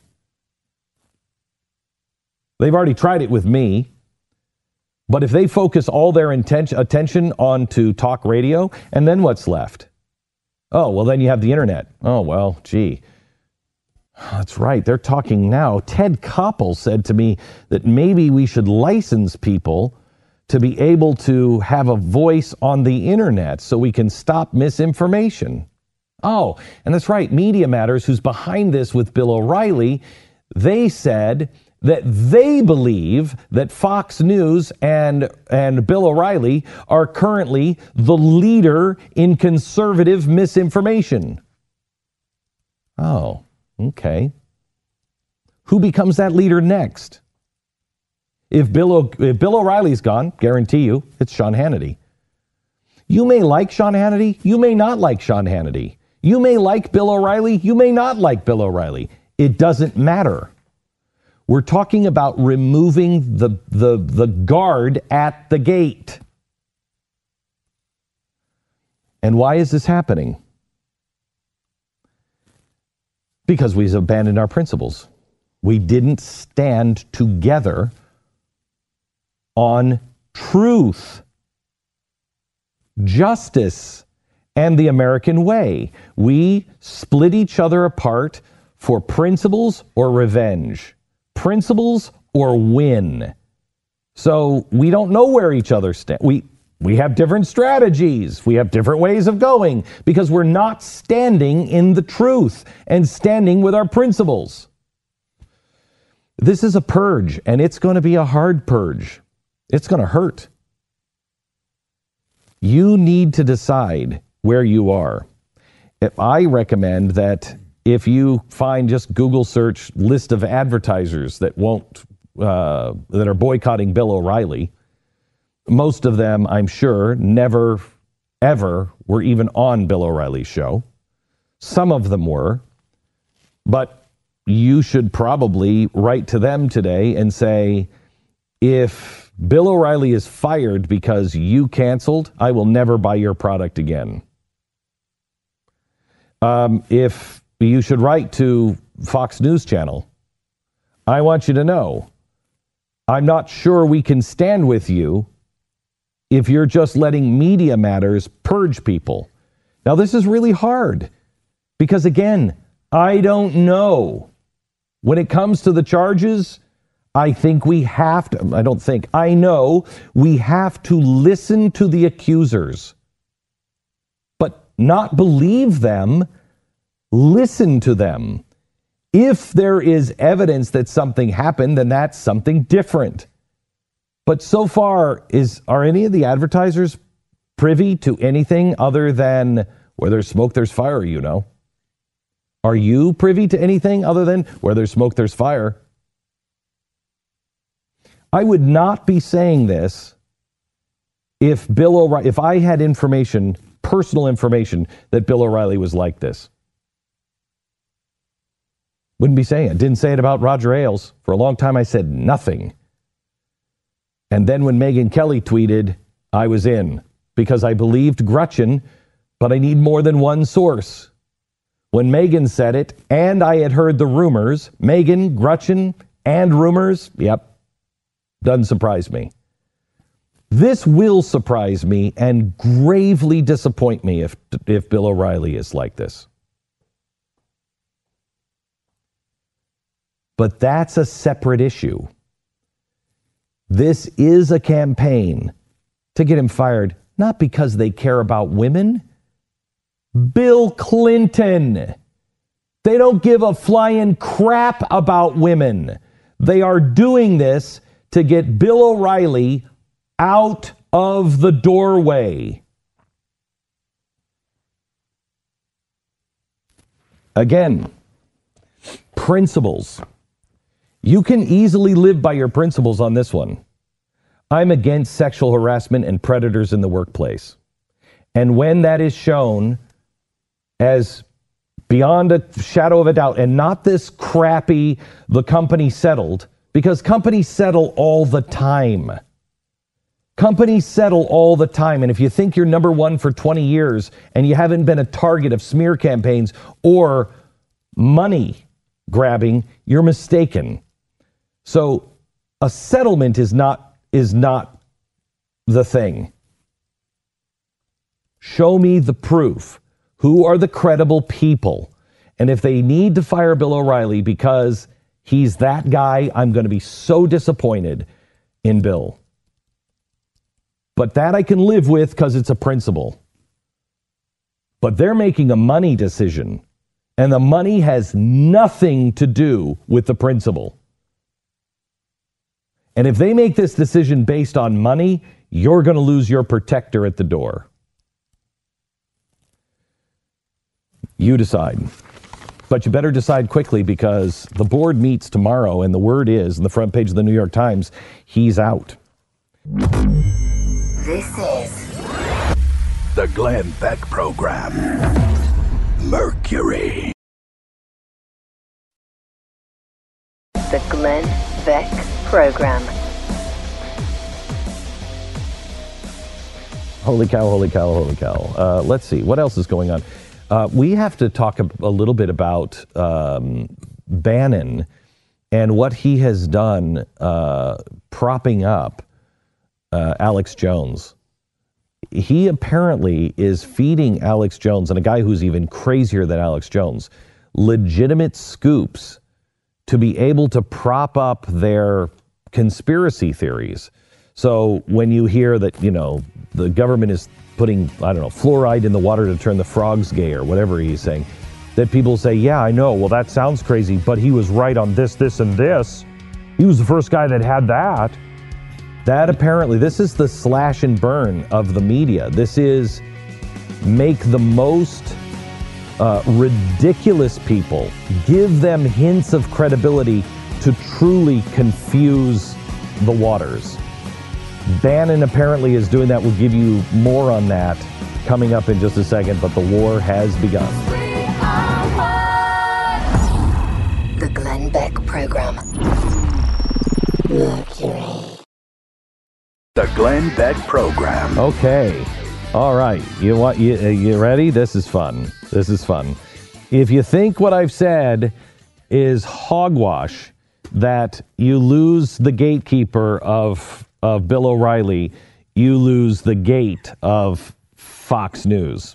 They've already tried it with me. But if they focus all their intention, attention onto talk radio, and then what's left? Oh, well, then you have the internet. Oh, well, gee. That's right. They're talking now. Ted Koppel said to me that maybe we should license people to be able to have a voice on the internet so we can stop misinformation. Oh, and that's right. Media Matters, who's behind this with Bill O'Reilly, they said that they believe that Fox News and, and Bill O'Reilly are currently the leader in conservative misinformation. Oh, okay. Who becomes that leader next? If Bill, o- if Bill O'Reilly's gone, guarantee you, it's Sean Hannity. You may like Sean Hannity. You may not like Sean Hannity. You may like Bill O'Reilly. You may not like Bill O'Reilly. It doesn't matter. We're talking about removing the, the, the guard at the gate. And why is this happening? Because we've abandoned our principles. We didn't stand together on truth, justice, and the American way. We split each other apart for principles or revenge. Principles or win. So we don't know where each other stand. We we have different strategies. We have different ways of going because we're not standing in the truth and standing with our principles. This is a purge, and it's going to be a hard purge. It's going to hurt. You need to decide where you are. If I recommend that if you find, just Google search list of advertisers that won't, uh, that are boycotting Bill O'Reilly. Most of them, I'm sure, never, ever were even on Bill O'Reilly's show. Some of them were, but you should probably write to them today and say, if Bill O'Reilly is fired because you canceled, I will never buy your product again. Um, if you should write to Fox News Channel, I want you to know, I'm not sure we can stand with you if you're just letting Media Matters purge people. Now, this is really hard because, again, I don't know. When it comes to the charges, I think we have to, I don't think, I know we have to listen to the accusers, but not believe them, listen to them. If there is evidence that something happened, then that's something different. But so far, is are any of the advertisers privy to anything other than where there's smoke, there's fire, you know? Are you privy to anything other than where there's smoke, there's fire? I would not be saying this if Bill O'Reilly, if I had information, personal information, that Bill O'Reilly was like this. Wouldn't be saying it. Didn't say it about Roger Ailes. For a long time, I said nothing. And then when Megyn Kelly tweeted, I was in because I believed Gretchen, but I need more than one source. When Megyn said it, and I had heard the rumors, Megyn, Gretchen, and rumors, yep, doesn't surprise me. This will surprise me and gravely disappoint me if if Bill O'Reilly is like this. But that's a separate issue. This is a campaign to get him fired, not because they care about women. Bill Clinton. They don't give a flying crap about women. They are doing this to get Bill O'Reilly out of the doorway. Again, principles. You can easily live by your principles on this one. I'm against sexual harassment and predators in the workplace. And when that is shown as beyond a shadow of a doubt, and not this crappy, the company settled, because companies settle all the time. Companies settle all the time. And if you think you're number one for twenty years and you haven't been a target of smear campaigns or money grabbing, you're mistaken. So a settlement is not is not the thing. Show me the proof. Who are the credible people? And if they need to fire Bill O'Reilly because he's that guy, I'm going to be so disappointed in Bill. But that I can live with because it's a principle. But they're making a money decision, and the money has nothing to do with the principle. And if they make this decision based on money, you're going to lose your protector at the door. You decide. But you better decide quickly, because the board meets tomorrow, and the word is, on the front page of the New York Times, he's out. This is The Glenn Beck Program. Mercury. the Glenn Beck Program. Holy cow, holy cow, holy cow. Uh, let's see, what else is going on? Uh, we have to talk a, a little bit about um, Bannon and what he has done uh, propping up uh, Alex Jones. He apparently is feeding Alex Jones, and a guy who's even crazier than Alex Jones, legitimate scoops to be able to prop up their conspiracy theories. So when you hear that, you know, the government is putting, I don't know, fluoride in the water to turn the frogs gay or whatever he's saying, that people say, yeah, I know, well, that sounds crazy, but he was right on this, this, and this. He was the first guy that had that. That apparently, this is the slash and burn of the media. This is make the most uh, ridiculous people, give them hints of credibility to truly confuse the waters. Bannon apparently is doing that. We'll give you more on that coming up in just a second, but the war has begun. The Glenn Beck Program. Mercury. The Glenn Beck Program. Okay. All right. You want you, you ready? This is fun. This is fun. If you think what I've said is hogwash, that you lose the gatekeeper of of Bill O'Reilly, you lose the gate of Fox News.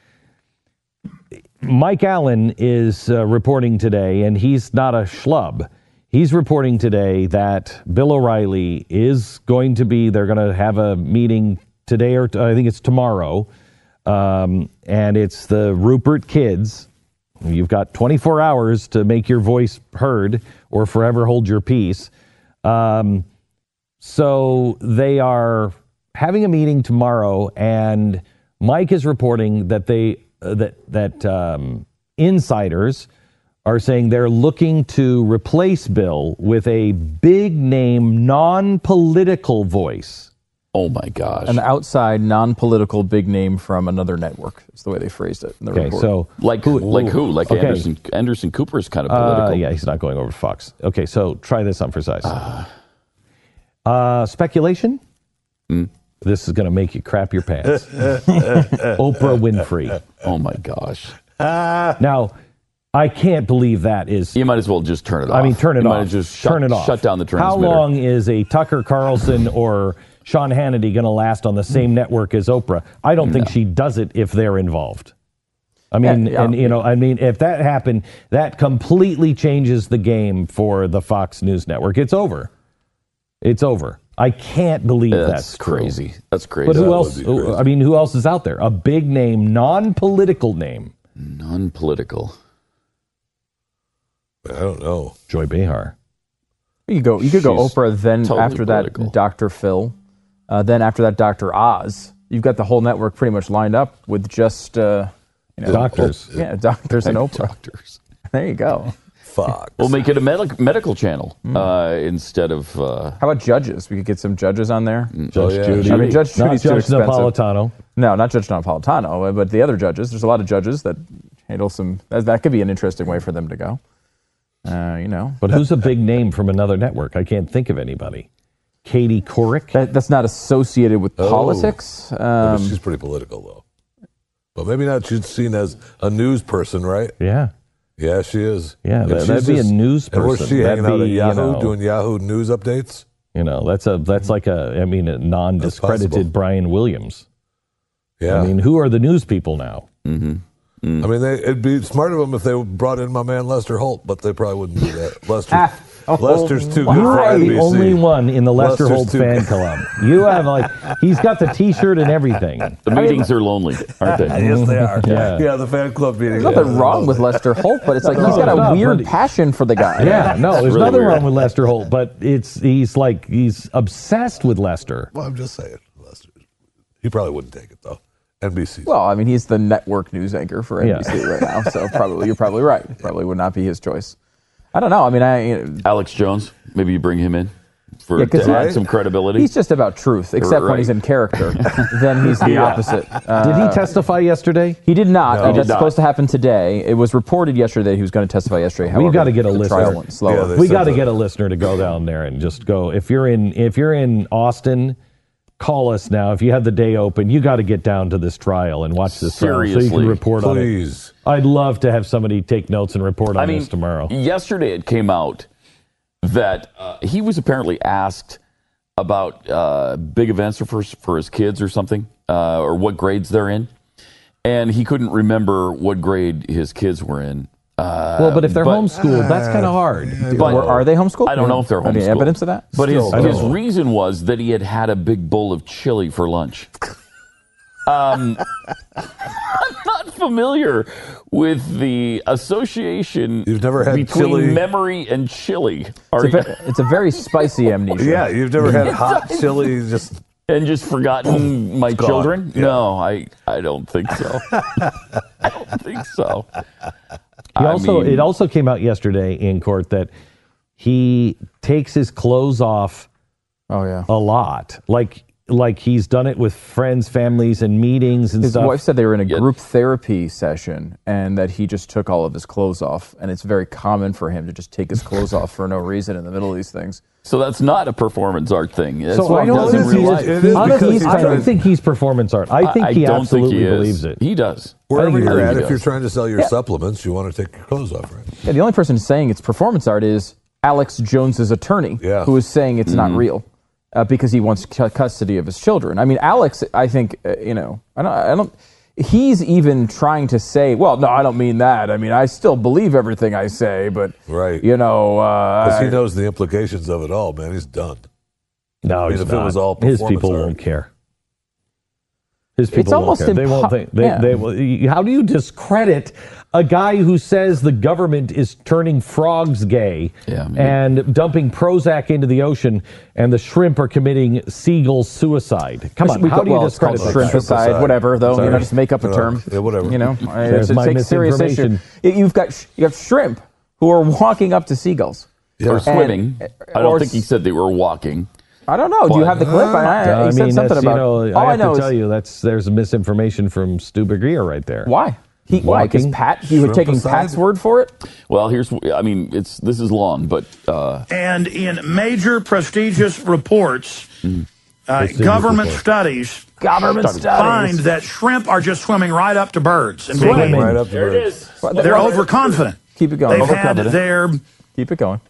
Mike Allen is uh, reporting today, and he's not a schlub. He's reporting today that Bill O'Reilly is going to be, they're going to have a meeting today, or t- I think it's tomorrow, um, and it's the Rupert kids. You've got twenty-four hours to make your voice heard or forever hold your peace. Um, so they are having a meeting tomorrow, and Mike is reporting that they uh, that that um, insiders are saying they're looking to replace Bill with a big name, non-political voice. Oh my gosh! An outside, non-political big name from another network. That's the way they phrased it in the Okay, report. so like who? Like who? Like Okay. Anderson? Anderson Cooper's kind of political. Uh, yeah, he's not going over to Fox. Okay, so try this on for size. Uh, speculation? Mm. This is going to make you crap your pants. Oprah Winfrey. Oh my gosh! Now, I can't believe that is. You might as well just turn it off. I mean, turn it you off. Might as just shut, turn it off. Shut down the How transmitter. long is a Tucker Carlson or Sean Hannity going to last on the same network as Oprah? I don't think No. she does it if they're involved. I mean, Yeah, yeah. and you know, I mean, if that happened, that completely changes the game for the Fox News Network. It's over. It's over. I can't believe That's, that's, true. crazy. That's crazy. But who That else? would be crazy. I mean, who else is out there? A big name, non-political name. Non-political. I don't know. Joy Behar. You go. You could go She's Oprah. Then totally after political. that, Doctor Phil. Uh, then after that, Doctor Oz. You've got the whole network pretty much lined up with just uh, you know, Doctors. yeah, doctors and Oprah. Doctors. There you go. Fox. We'll make it a medic- medical channel Hmm. uh, instead of. Uh, How about judges? We could get some judges on there. Judge yeah. Judy. I mean, Judge Not Judy's too Judge expensive. Napolitano. No, not Judge Napolitano, but the other judges. There's a lot of judges that handle some. That, that could be an interesting way for them to go. Uh, you know, But who's a big name from another network? I can't think of anybody. Katie Couric. that, that's not associated with Oh. politics. Yeah, Um, but she's pretty political, though. But maybe not. She's seen as a news person, right? Yeah. Yeah, she is. Yeah, And that- she's that'd be a news And where's person. she That'd hanging out at be, you Yahoo, know- doing Yahoo News updates? You know, that's a that's like a I mean a non-discredited possible. Brian Williams. Yeah. I mean, who are the news people now? I mean, they, it'd be smart of them if they brought in my man Lester Holt, but they probably wouldn't do that. Lester, Lester's too good You for are N B C. the only one in the Lester Lester's Holt too fan good. club. You have like he's got the T-shirt and everything. the meetings are lonely, aren't they? Yes, they are. Yeah. Yeah, the fan club meeting. There's nothing wrong with Lester Holt, but it's like he's got No, a no, weird but- passion for the guy. Yeah, no, there's really nothing weird. wrong with Lester Holt, but it's he's like he's obsessed with Lester. Well, I'm just saying. Lester. He probably wouldn't take it, though. N B C. Well, I mean, he's the network news anchor for N B C Yeah. right now, so probably you're probably right. Probably would not be his choice. I don't know. I mean, I you know, Alex Jones, maybe you bring him in for Yeah, 'cause to add right? some credibility. he's just about truth, except when Right. he's in character. Then he's the opposite. Uh, Did he testify yesterday? he did not. No. Uh, He did That's not. supposed to happen today. It was reported yesterday that he was going to testify yesterday. However, gotta get a the listener. trial went slower. Yeah, they- We said got to that. get a listener to go down there and just go. If you're in, if you're in Austin, call us now. If you have the day open, you got to get down to this trial and watch this trial so you Seriously. can report on it. Please. I'd love to have somebody take notes and report on I mean, this tomorrow. yesterday it came out that uh, he was apparently asked about uh, big events for for his kids or something, uh, or what grades they're in, and he couldn't remember what grade his kids were in. Uh, Well, but if they're but- homeschooled, that's kind of hard. But- Or are they homeschooled? I don't know if they're Any homeschooled. evidence of that? But his, Still, his no. reason was that he had had a big bowl of chili for lunch. Um, I'm not familiar with the association You've never had between chili? memory and chili. Are It's you, a, ve- it's a very spicy amnesia. Yeah, you've never had hot chili just... and just forgotten my gone. children? Yeah. No, I, I don't think so. I don't think so. He I also, mean- it also came out yesterday in court that he takes his clothes off Oh yeah. a lot, like like he's done it with friends, families, and meetings and His stuff. wife said they were in a Yeah. group therapy session and that he just took all of his clothes off. And it's very common for him to just take his clothes off for no reason in the middle of these things. So that's not a performance art thing. That's So what I he don't does in think real he's, life. It is honestly, because he's I don't trying- think he's performance art. I think I he don't absolutely think he is. believes it. He does. Wherever think he you're does. at, He if you're does. trying to sell your supplements, you want to take your clothes off, right? Yeah, the only person saying it's performance art is Alex Jones's attorney, Yeah. who is saying it's not real uh, because he wants cu- custody of his children. I mean, Alex, I think, uh, you know, I don't, I don't. He's even trying to say, well, no, I don't mean that. I mean, I still believe everything I say, but Right. you know, uh, Because he I- knows the implications of it all, man. He's done. No, mean, he's if it not. was all his performance people art. won't care. His people It's almost won't care. They won't impo- think. They, yeah. they will. How do you discredit a guy who says the government is turning frogs gay Yeah, I mean- and dumping Prozac into the ocean, and the shrimp are committing seagull suicide? Come on, We how call- do you well, it's called discredit that? shrimpicide, Shrimpicide. whatever, though. You know, Sorry. just make up a You know, term. yeah, whatever. You know, There's it's, my it's a serious issue. misinformation. You- You've got you have shrimp who are walking up to seagulls. Or And- swimming. I don't or think he s- said they were walking. I don't know. Do you have the clip? I, I, I he said mean, something that's, about. you know, all I I, have know to is tell you, that's there's misinformation from Stu Begrier right there. why he why because Walking Pat you were taking aside. Pat's word for it. Well, here's, I mean, it's this is long, but uh, And in major prestigious reports, uh, Prestigious government report. studies Government find studies. that shrimp are just swimming right up to birds and Swimming. being Right up to there it birds. is. What- They're what- overconfident. Keep it going. They've had Overconfident. their Keep it going.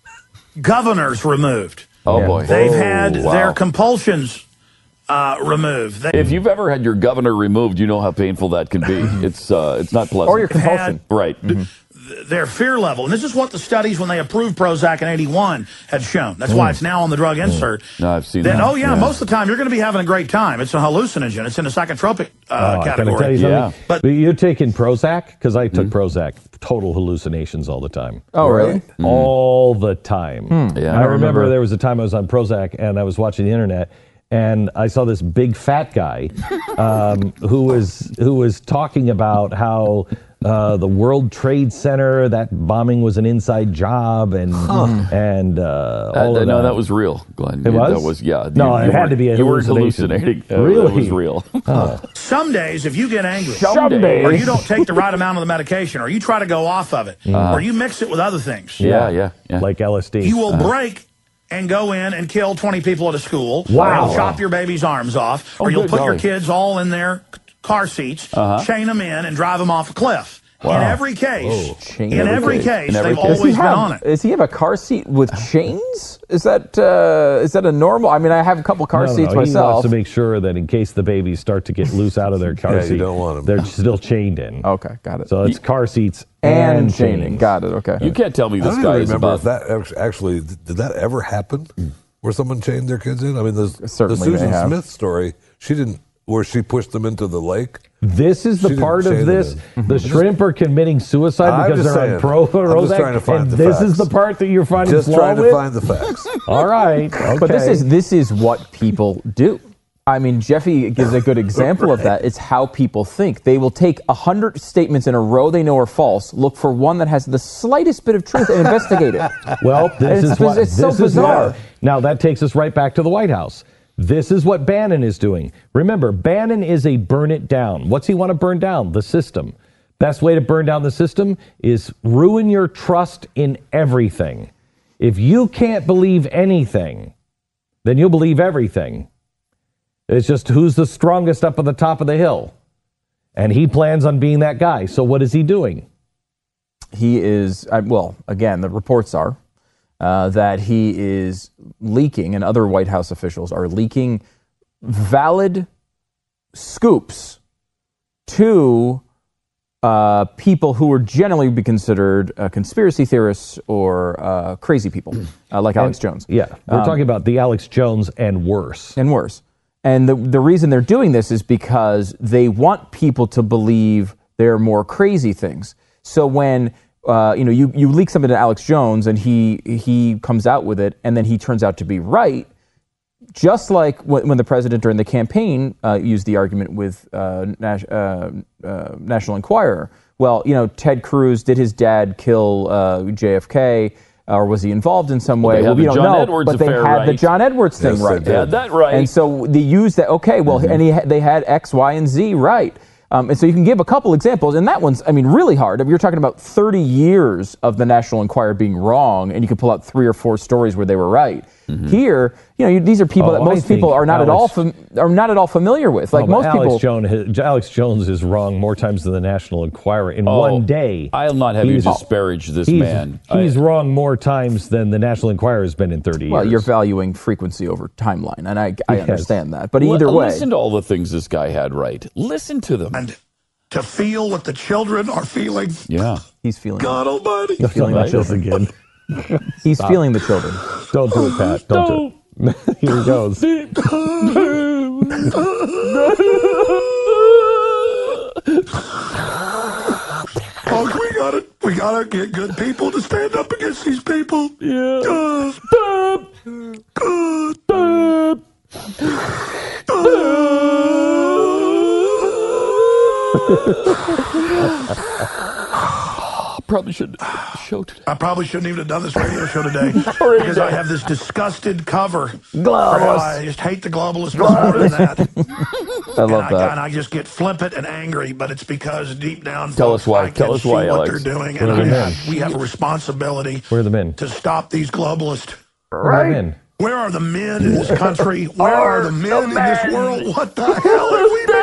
governors removed. Oh Yeah. boy, They've Oh, had wow. their compulsions uh, removed. They, If you've ever had your governor removed, you know how painful that can be. It's uh, it's not pleasant. Or your compulsion. right. their fear level, and this is what the studies when they approved Prozac in eighty-one had shown. That's why it's now on the drug insert. No, I've seen Then, that. oh yeah, Yeah. most of the time you're going to be having a great time. It's a hallucinogen. It's in the psychotropic uh, Oh, can I category. tell you something? Yeah. But- But you're taking Prozac? Because I took Prozac. Total hallucinations all the time. Oh, really? All the time. Yeah. I, I don't remember, remember. there was a time I was on Prozac and I was watching the internet and I saw this big fat guy um, who was who was talking about how uh, the World Trade Center, that bombing was an inside job, and and uh, Uh, all of no, that. that was real, Glenn. It was? That was yeah. No, you, it you had weren't- to be a You weren't hallucination. hallucinating. Uh, Really? It was real. Some days, if you get angry, Someday. or you don't take the right amount of the medication, or you try to go off of it, or you mix it with other things, yeah, yeah, yeah. like L S D. you will break and go in and kill twenty people at a school. Wow. Or you'll chop your baby's arms off. Oh, or you'll good put your golly. kids all in their c- car seats, chain them in, and drive them off a cliff. In every case, Chain in every every case. case, In every they've case. Does he always been have, on it. Does he have a car seat with chains? Is that uh, is that a normal? I mean, I have a couple car No, no, seats he wants myself. to make sure that in case the babies start to get loose out of their car Yeah, you seat, don't want 'em. they're still chained in. Okay, got it. So it's car seats and, and, chaining. chains. Got it. Okay. You can't tell me I this don't guy even is remember about. if that act- actually did that ever happen, where someone chained their kids in. I mean, the, the Certainly they Susan have. Smith story. She didn't, where she pushed them into the lake. This is She the didn't part chain of them this. in. The shrimp are committing suicide I'm because just they're on saying. pro I'm just Prozac, trying to find and the this is facts. the part that you're finding Just flaw trying to with? find the facts. All right. Okay. But this is this is what people do. I mean, Jeffy gives a good example of that. It's how people think. They will take a hundred statements in a row they know are false, look for one that has the slightest bit of truth, and investigate it. Well, this It's is what biz- it's so this is bizarre. what- now that takes us right back to the White House. This is what Bannon is doing. Remember, Bannon is a burn it down. What's he want to burn down? The system. Best way to burn down the system is ruin your trust in everything. If you can't believe anything, then you'll believe everything. It's just who's the strongest up at the top of the hill. And he plans on being that guy. So what is he doing? He is, uh, well, again, the reports are uh, that he is leaking, and other White House officials are leaking valid scoops to uh, people who would generally be considered uh, conspiracy theorists or uh, crazy people, uh, like Alex Jones. Yeah, we're talking about the Alex Jones and worse. And worse. And the, the reason they're doing this is because they want people to believe there are more crazy things. So when uh, you know you, you leak something to Alex Jones and he he comes out with it and then he turns out to be right, just like when, when the president during the campaign uh, used the argument with uh, Nas- uh, uh, National Enquirer. Well, you know, Ted Cruz, did his dad kill uh, J F K? Or was he involved in some way? they had Well, we the don't John know, Edwards but they affair had the right. John Edwards thing Yes, they right. did. Had that right. And so they used that. Okay, well, and he, they had X, Y, and Z right. Um, and so you can give a couple examples, and that one's, I mean, really hard. I mean, you're talking about thirty years of the National Enquirer being wrong, and you can pull out three or four stories where they were right. Here, you know, you, these are people Oh, that I most people think are not at all Alex- fam- are not at all familiar with. Like Oh, but most Alex people. Jones, Alex Jones is wrong more times than the National Enquirer in Oh, one day. I'll not have you He's- disparage this he's, man. He's I- wrong more times than the National Enquirer has been in thirty Well, years. you're valuing frequency over timeline, and I, I Yes. understand that. But Li- either way, listen to all the things this guy had right. Listen to them. And to feel what the children are feeling. Yeah. he's feeling God Almighty. Don't feeling like the this again. he's feeling the children. Don't do it, Pat. Don't do it. Here he goes. Folks, we gotta, we gotta get good people to stand up against these people. Yeah. Uh, good. Probably should have show today. I probably shouldn't even have done this radio show today because I have this disgusted cover. Globalist. I just hate the globalists more than that. I love and I, that. And I just get flippant and angry, but it's because deep down, Tell folks, us why. I can Tell us see why, what Alex. they're doing, Where and are the I men? have, we have a responsibility Where are the men? to stop these globalists. Where are the men? Where are the men in this country? Where are the men in this world? What the hell have we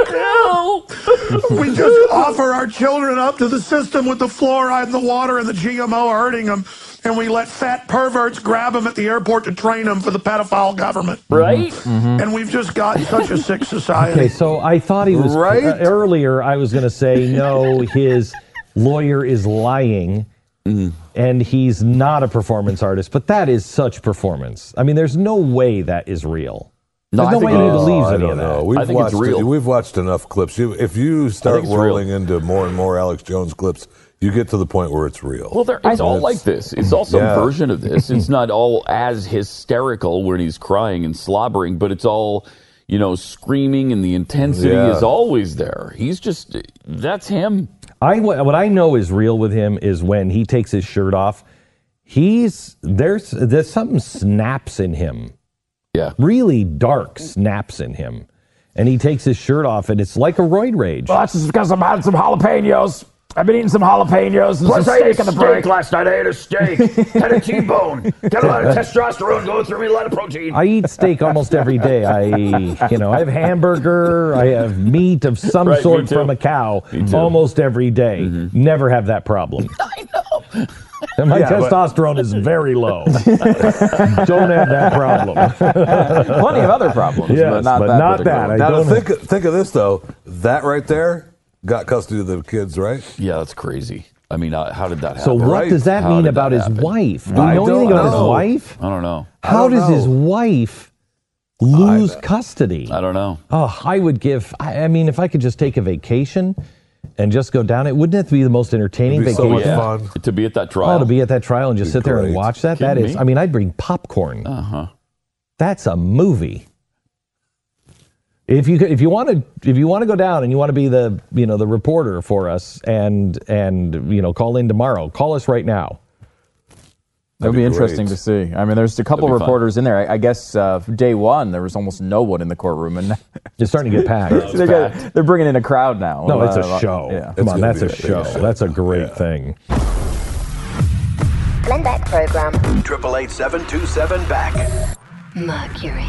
become? We just offer our children up to the system with the fluoride and the water and the G M O hurting them, and we let fat perverts grab them at the airport to train them for the pedophile government. Right? Mm-hmm. And we've just got such a sick society. Okay, so I thought he was Right? uh, earlier. I was going to say no. His lawyer is lying, Mm-hmm. and he's not a performance artist. But that is such performance. I mean, there's no way that is real. No, There's I no think way it he is. believes I any don't of that. know. We've I think it's watched real. We've watched enough clips. You, if you start it's real. rolling into more and more Alex Jones clips, you get to the point where it's real. Well, there, it's all like this. It's all some Yeah. version of this. It's not all as hysterical when he's crying and slobbering, but it's all, you know, screaming, and the intensity Yeah. is always there. He's just, that's him. I what I know is real with him is when he takes his shirt off. He's there's there's something snaps in him. Yeah. Really dark snaps in him, and he takes his shirt off, and it's like a roid rage. Well, that's just because I'm having some jalapenos. I've been eating some jalapenos and some steak in the break. last night. I ate a steak. Had a T-bone. Got a lot of testosterone going through me, a lot of protein. I eat steak almost every day. I, you know, I have hamburger. I have meat of some Right, me sort too. from a cow Me too. almost every day. Never have that problem. I know. And my Yeah, but- testosterone is very low. Don't have that problem. Plenty of other problems, Yes, but not but that. not particular that. one. I now, don't think think of this though. That right there got custody of the kids, right? Yeah, that's crazy. I mean, uh, how did that happen? So what Right. does that How mean did about that his happen? wife? Do we I know don't anything about his know. wife? I don't know. How don't does his know. wife lose custody? I don't know. Oh, I would give. I, I mean, if I could just take a vacation and just go down it, wouldn't it be the most entertaining It'd be so vacation? much fun. To be at that trial. Oh, to be at that trial and just Be sit there and great. watch that. Kidding That is. me? I mean, I'd bring popcorn. Uh huh. That's a movie. If you could, if you want to if you want to go down and you want to be the you know the reporter for us and and you know call in tomorrow, call us right now. That would That'd be be interesting great. to see. I mean, there's a couple That'd be fun. reporters in there. I, I guess uh, day one there was almost no one in the courtroom, and It's starting to get packed. they got, they're bringing in a crowd now. No, it's a Uh, show. Yeah. Come It's on, gonna that's a be a big show. show. That's a great Yeah. thing. Glenn Beck program. Triple eight seven two seven back. Mercury.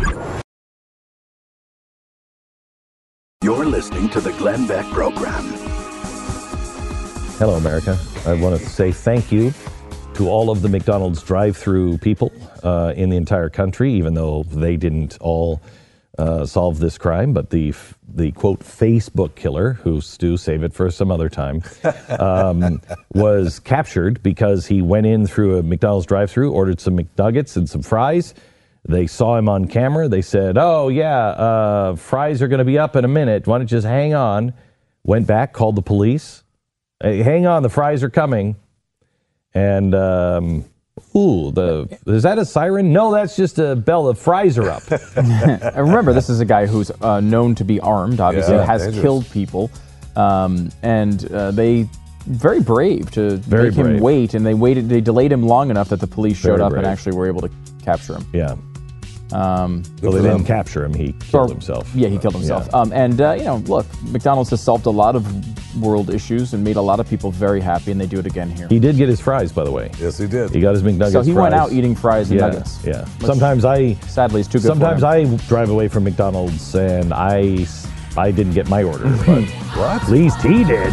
You're listening to the Glenn Beck program. Hello, America. I want to say thank you to all of the McDonald's drive-through people uh, in the entire country, even though they didn't all uh, solve this crime. But the, the quote, Facebook killer, who, Stu, save it for some other time, um, was captured because he went in through a McDonald's drive-through, ordered some McNuggets and some fries. They saw him on camera. They said, oh, yeah, uh, fries are going to be up in a minute. Why don't you just hang on? Went back, called the police. Hey, hang on, the fries are coming. And, um, ooh, the is that a siren? No, that's just a bell. The fries are up. And remember, this is a guy who's uh, known to be armed, obviously, Yeah, has dangerous. killed people. Um, and uh, they, very brave to Very make him brave. wait, and they waited, they delayed him long enough that the police showed Very up brave. and actually were able to capture him. Yeah. Um, Well, they for didn't them. capture him. He killed or- himself. Yeah, he killed himself. Yeah. Um, and, uh, you know, look, McDonald's has solved a lot of world issues and made a lot of people very happy, and they do it again here. He did get his fries, by the way. Yes, he did. He got his McNuggets. so he went fries. out eating fries and yeah, nuggets. Yeah. Sometimes I. Sadly, it's too good Sometimes for him. I drive away from McDonald's and I, I didn't get my order, but What? at least he did.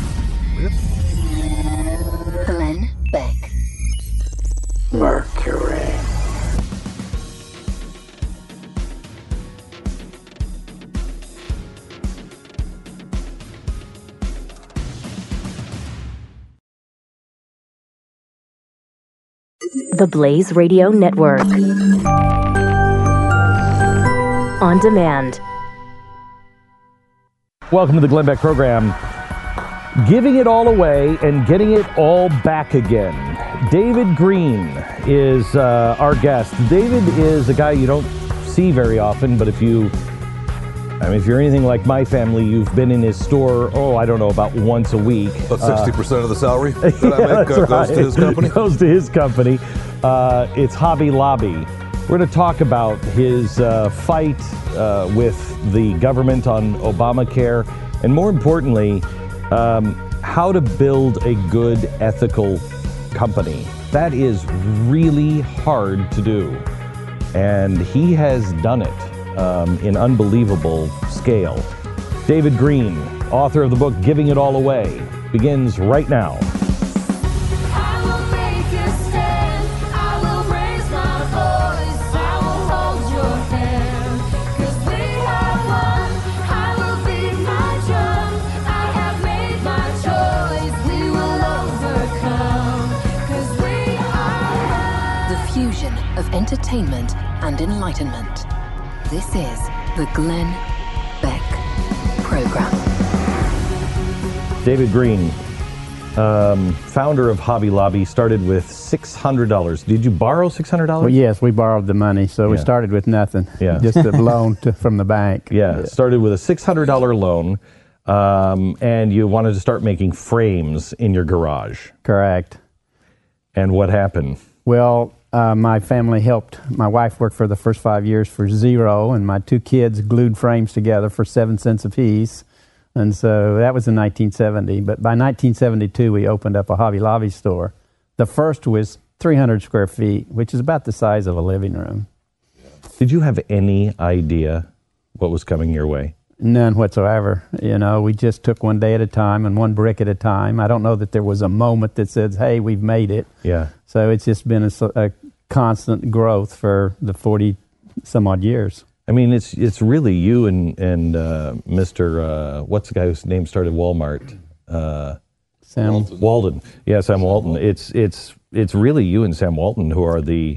Glenn Beck. Mercury. The Blaze Radio Network. On demand. Welcome to the Glenn Beck program. Giving it all away and getting it all back again. David Green is uh, our guest. David is a guy you don't see very often, but if you I mean, if you're anything like my family, you've been in his store, oh, I don't know, about once a week. About sixty percent uh, of the salary that yeah, I make that's goes right. to his company? Goes to his company. Uh, it's Hobby Lobby. We're going to talk about his uh, fight uh, with the government on Obamacare, and more importantly, um, how to build a good, ethical company. That is really hard to do, and he has done it um, in unbelievable scale. David Green, author of the book Giving It All Away, begins right now. Of entertainment and enlightenment. This is the Glenn Beck Program. David Green, um, founder of Hobby Lobby, started with six hundred dollars. Did you borrow six hundred dollars? Well, yes, we borrowed the money, so we Yeah. started with nothing. Yeah. Just a loan to, from the bank. Yeah, started with a six hundred dollars loan, um, and you wanted to start making frames in your garage. Correct. And what happened? Well, uh, my family helped. My wife worked for the first five years for zero, and my two kids glued frames together for seven cents apiece. And so that was in nineteen seventy. But by nineteen seventy-two, we opened up a Hobby Lobby store. The first was three hundred square feet, which is about the size of a living room. Did you have any idea what was coming your way? None whatsoever. You know, we just took one day at a time and one brick at a time. I don't know that there was a moment that says, hey, we've made it. Yeah. So it's just been a, a constant growth for the forty some odd years. I mean, it's it's really you and and uh, Mister Uh, what's the guy whose name started Walmart? Uh, Sam Walton. Walton. Yeah, Sam Walton. It's it's it's really you and Sam Walton who are the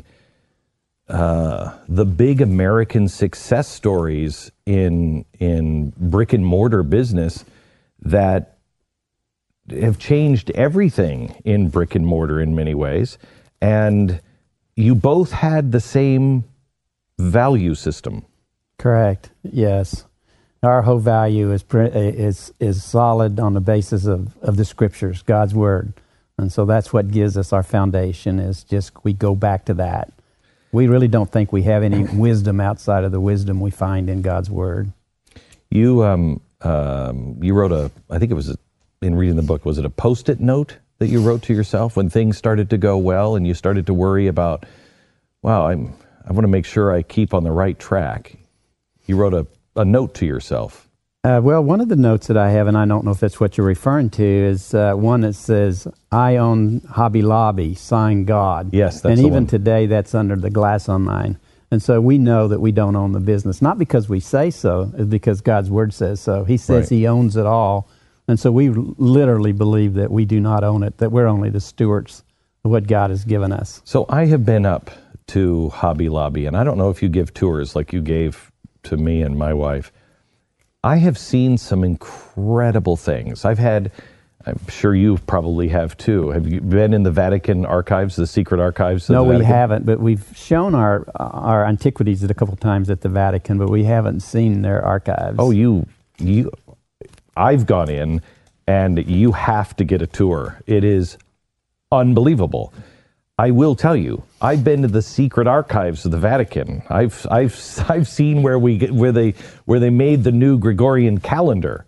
uh, the big American success stories in in brick and mortar business that have changed everything in brick and mortar in many ways. And you both had the same value system. Correct. Yes. Our whole value is is is solid on the basis of, of the scriptures, God's word. And so that's what gives us our foundation, is just we go back to that. We really don't think we have any wisdom outside of the wisdom we find in God's word. You um, um, you wrote a, I think it was a, in reading the book, was it a Post-it note that you wrote to yourself when things started to go well and you started to worry about, wow, I'm, I want to make sure I keep on the right track. You wrote a, a note to yourself. Uh, well, one of the notes that I have, and I don't know if that's what you're referring to, is uh, one that says, I own Hobby Lobby, sign God. Yes, that's And the even one. today, that's under the glass on mine. And so we know that we don't own the business, not because we say so, it's because God's word says so. He says Right. he owns it all. And so we literally believe that we do not own it, that we're only the stewards of what God has given us. So I have been up to Hobby Lobby, and I don't know if you give tours like you gave to me and my wife. I have seen some incredible things. I've had, I'm sure you probably have too. Have you been in the Vatican archives, the secret archives? Of No, the we Vatican? haven't, but we've shown our our antiquities a couple times at the Vatican, but we haven't seen their archives. Oh, you, you, I've gone in, and you have to get a tour. It is unbelievable. I will tell you, I've been to the secret archives of the Vatican. I've I've I've seen where we get, where they where they made the new Gregorian calendar.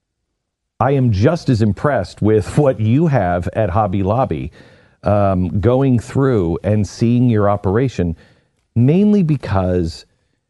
I am just as impressed with what you have at Hobby Lobby, um, going through and seeing your operation, mainly because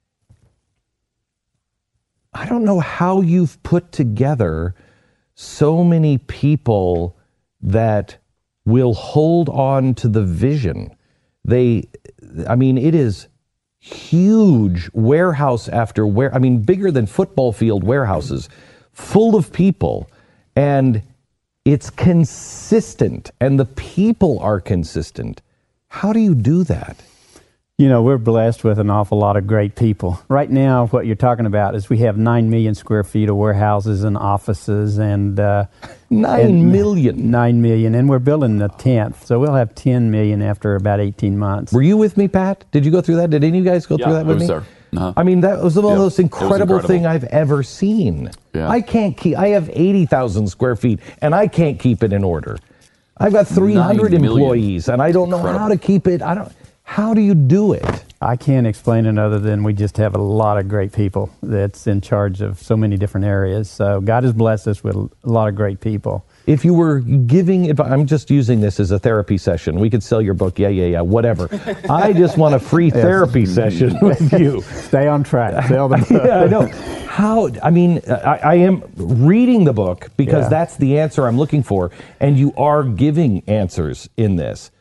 I don't know how you've put together so many people that will hold on to the vision. They, I mean, it is huge warehouse after where, I mean, bigger than football field warehouses, full of people, and it's consistent, and the people are consistent. How do you do that? You know, we're blessed with an awful lot of great people. Right now, what you're talking about is we have nine million square feet of warehouses and offices, and uh, nine and million. Nine million, and we're building the tenth, so we'll have ten million after about eighteen months. Were you with me, Pat? Did you go through that? Did any of you guys go Yeah, through that I with was me? there. Uh-huh. I mean, that was the Yep. most It was incredible, incredible. thing I've ever seen. Yeah. I can't keep, I have eighty thousand square feet and I can't keep it in order. I've got three hundred Nine million. employees and I don't know Incredible. how to keep it. I don't, how do you do it? I can't explain it other than we just have a lot of great people that's in charge of so many different areas. So God has blessed us with a lot of great people. If you were giving advice, I'm just using this as a therapy session. We could sell your book, yeah, yeah, yeah, whatever. I just want a free therapy session with you. Stay on track. Sell the book. Yeah, I know. How, I mean, I, I am reading the book because Yeah. that's the answer I'm looking for, and you are giving answers in this.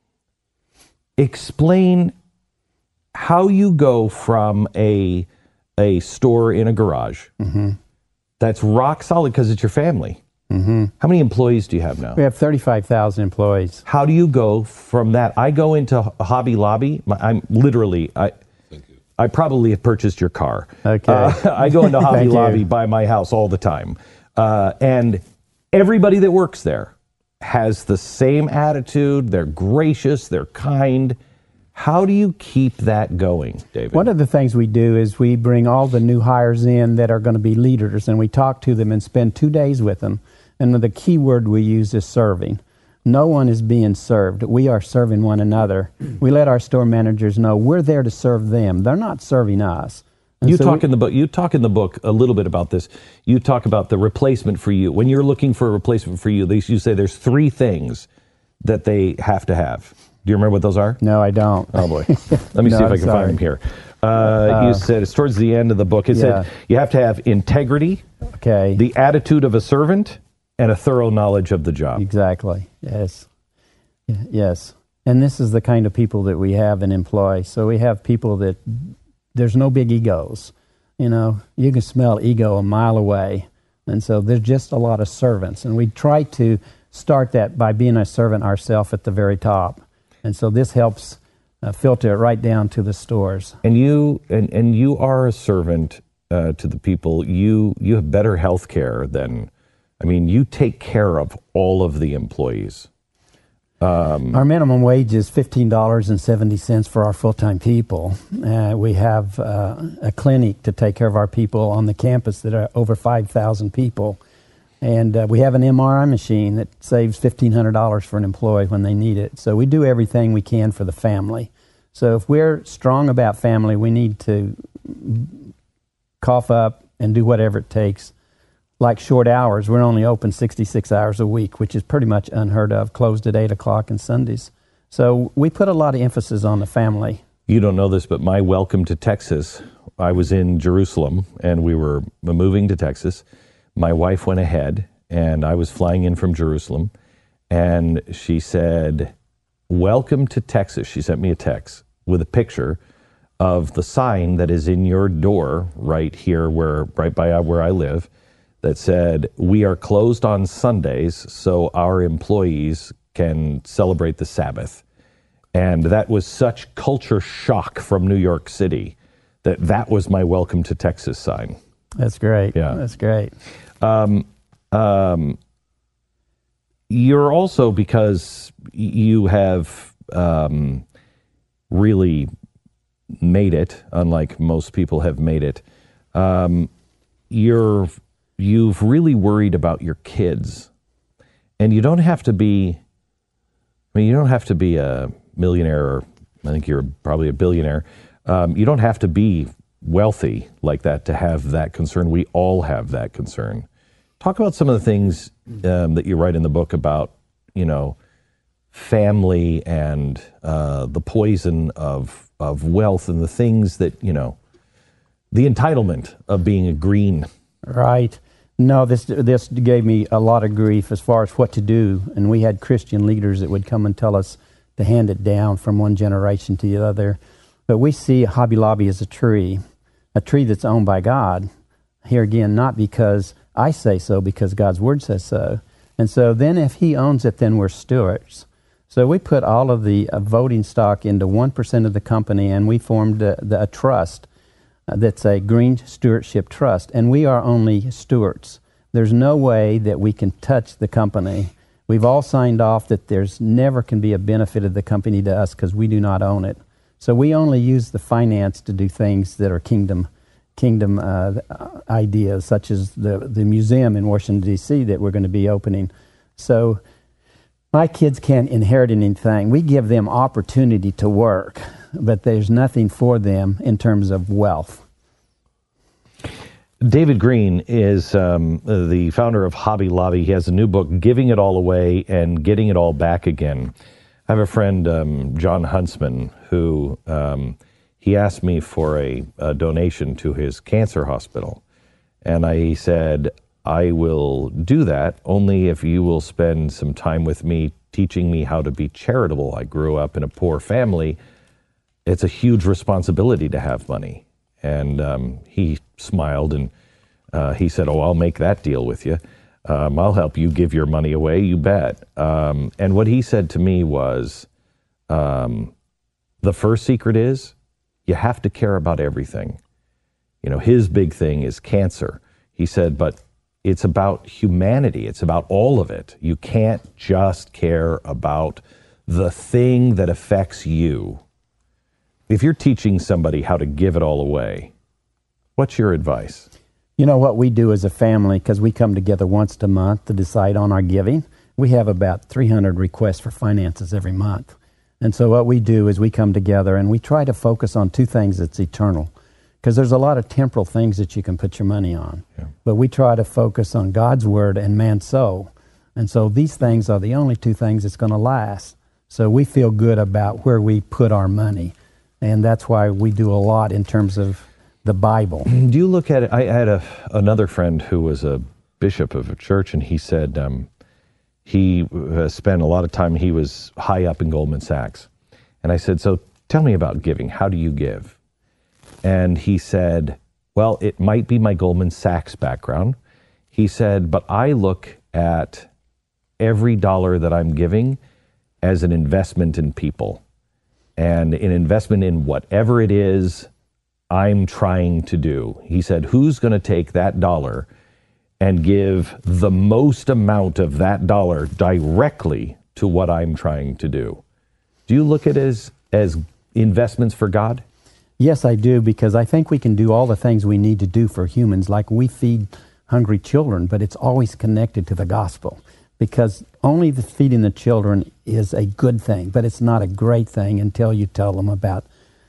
Explain how you go from a a store in a garage Mm-hmm. that's rock solid because it's your family. Mm-hmm. How many employees do you have now? We have thirty-five thousand employees. How do you go from that? I go into Hobby Lobby. My- I'm literally, I, I probably have purchased your car. Okay. Uh, I go into Hobby Thank you. Lobby by my house all the time. Uh, and everybody that works there has the same attitude. They're gracious. They're kind. How do you keep that going, David? One of the things we do is we bring all the new hires in that are going to be leaders, and we talk to them and spend two days with them. And the key word we use is serving. No one is being served. We are serving one another. We let our store managers know we're there to serve them. They're not serving us. And You so talk we- in the book. You talk in the book a little bit about this. You talk about the replacement for you. When you're looking for a replacement for you, they, you say there's three things that they have to have. Do you remember what those are? No, I don't. Oh boy, let me No, see if I I'm can sorry. find them here. Uh, you said it's towards the end of the book. It Yeah. said you have to have integrity, Okay. the attitude of a servant, and a thorough knowledge of the job. Exactly. Yes. Y- Yes. And this is the kind of people that we have and employ. So we have people that there's no big egos. You know, you can smell ego a mile away. And so there's just a lot of servants. And we try to start that by being a servant ourselves at the very top. And so this helps uh, filter it right down to the stores. And you and, and you are a servant uh, to the people. You you have better health care than, I mean, you take care of all of the employees. Um, Our minimum wage is fifteen dollars and seventy cents for our full-time people. Uh, we have uh, a clinic to take care of our people on the campus that are over five thousand people. And uh, we have an M R I machine that saves fifteen hundred dollars for an employee when they need it. So we do everything we can for the family. So if we're strong about family, we need to cough up and do whatever it takes. Like short hours, we're only open sixty-six hours a week, which is pretty much unheard of, closed at eight o'clock on Sundays. So we put a lot of emphasis on the family. You don't know this, but my welcome to Texas, I was in Jerusalem and we were moving to Texas. My wife went ahead and I was flying in from Jerusalem and she said, "Welcome to Texas." She sent me a text with a picture of the sign that is in your door right here, where right by where I live, that said, "We are closed on Sundays so our employees can celebrate the Sabbath." And that was such culture shock from New York City that that was my welcome to Texas sign. That's great. Yeah. That's great. Um, um, you're also, because you have um, really made it, unlike most people have made it, um, you're you've really worried about your kids. And you don't have to be, I mean, you don't have to be a millionaire, or I think you're probably a billionaire. Um, you don't have to be wealthy like that to have that concern. We all have that concern. Talk about some of the things um, that you write in the book about, you know, family and uh, the poison of of wealth and the things that, you know, the entitlement of being a green. Right. No, this this gave me a lot of grief as far as what to do. And we had Christian leaders that would come and tell us to hand it down from one generation to the other. But we see Hobby Lobby as a tree, a tree that's owned by God. Here again, not because I say so, because God's Word says so. And so then if He owns it, then we're stewards. So we put all of the uh, voting stock into one percent of the company, and we formed a, the, a trust uh, that's a green stewardship trust, and we are only stewards. There's no way that we can touch the company. We've all signed off that there's never can be a benefit of the company to us because we do not own it. So we only use the finance to do things that are kingdom kingdom uh, ideas, such as the, the museum in Washington, D C that we're going to be opening. So my kids can't inherit anything. We give them opportunity to work, but there's nothing for them in terms of wealth. David Green is um, the founder of Hobby Lobby. He has a new book, Giving It All Away and Getting It All Back Again. I have a friend, um, John Huntsman, who um, he asked me for a, a donation to his cancer hospital. And I said, I will do that only if you will spend some time with me teaching me how to be charitable. I grew up in a poor family. It's a huge responsibility to have money. And um, he smiled and uh, he said, oh, I'll make that deal with you. Um, I'll help you give your money away, you bet. Um, and what he said to me was, um, the first secret is you have to care about everything. You know, his big thing is cancer. He said, but it's about humanity. It's about all of it. You can't just care about the thing that affects you. If you're teaching somebody how to give it all away, what's your advice? You know what we do as a family, because we come together once a month to decide on our giving. We have about three hundred requests for finances every month. And so what we do is we come together and we try to focus on two things that's eternal. Because there's a lot of temporal things that you can put your money on. Yeah. But we try to focus on God's Word and man's soul. And so these things are the only two things that's going to last. So we feel good about where we put our money. And that's why we do a lot in terms of the Bible. Do you look at it? I had a, another friend who was a bishop of a church, and he said um, he uh, spent a lot of time, he was high up in Goldman Sachs. And I said, so tell me about giving. How do you give? And he said, well, it might be my Goldman Sachs background. He said, but I look at every dollar that I'm giving as an investment in people. And an investment in whatever it is I'm trying to do. He said, who's going to take that dollar and give the most amount of that dollar directly to what I'm trying to do? Do you look at it as, as investments for God? Yes, I do, because I think we can do all the things we need to do for humans, like we feed hungry children, but it's always connected to the gospel. Because only the feeding the children is a good thing, but it's not a great thing until you tell them about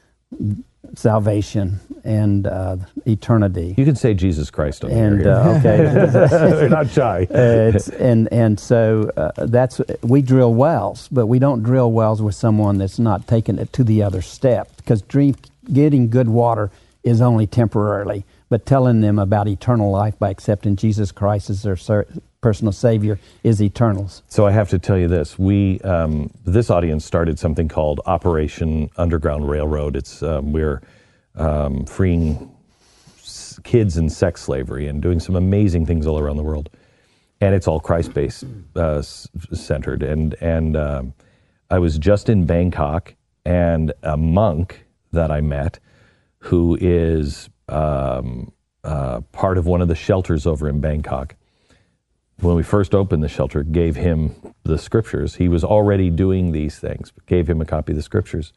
salvation and uh, eternity. You can say Jesus Christ on and here. Uh, okay, they're not shy. uh, it's, and and so uh, that's we drill wells, but we don't drill wells with someone that's not taking it to the other step. Because dream, getting good water is only temporarily, but telling them about eternal life by accepting Jesus Christ as their ser- personal Savior is eternal. So I have to tell you this. We, um, this audience started something called Operation Underground Railroad. It's um, We're um, freeing s- kids in sex slavery and doing some amazing things all around the world. And it's all Christ-based uh, s- centered. And, and um, I was just in Bangkok, and a monk that I met who is um, uh, part of one of the shelters over in Bangkok, when we first opened the shelter, gave him the scriptures. He was already doing these things, but gave him a copy of the scriptures.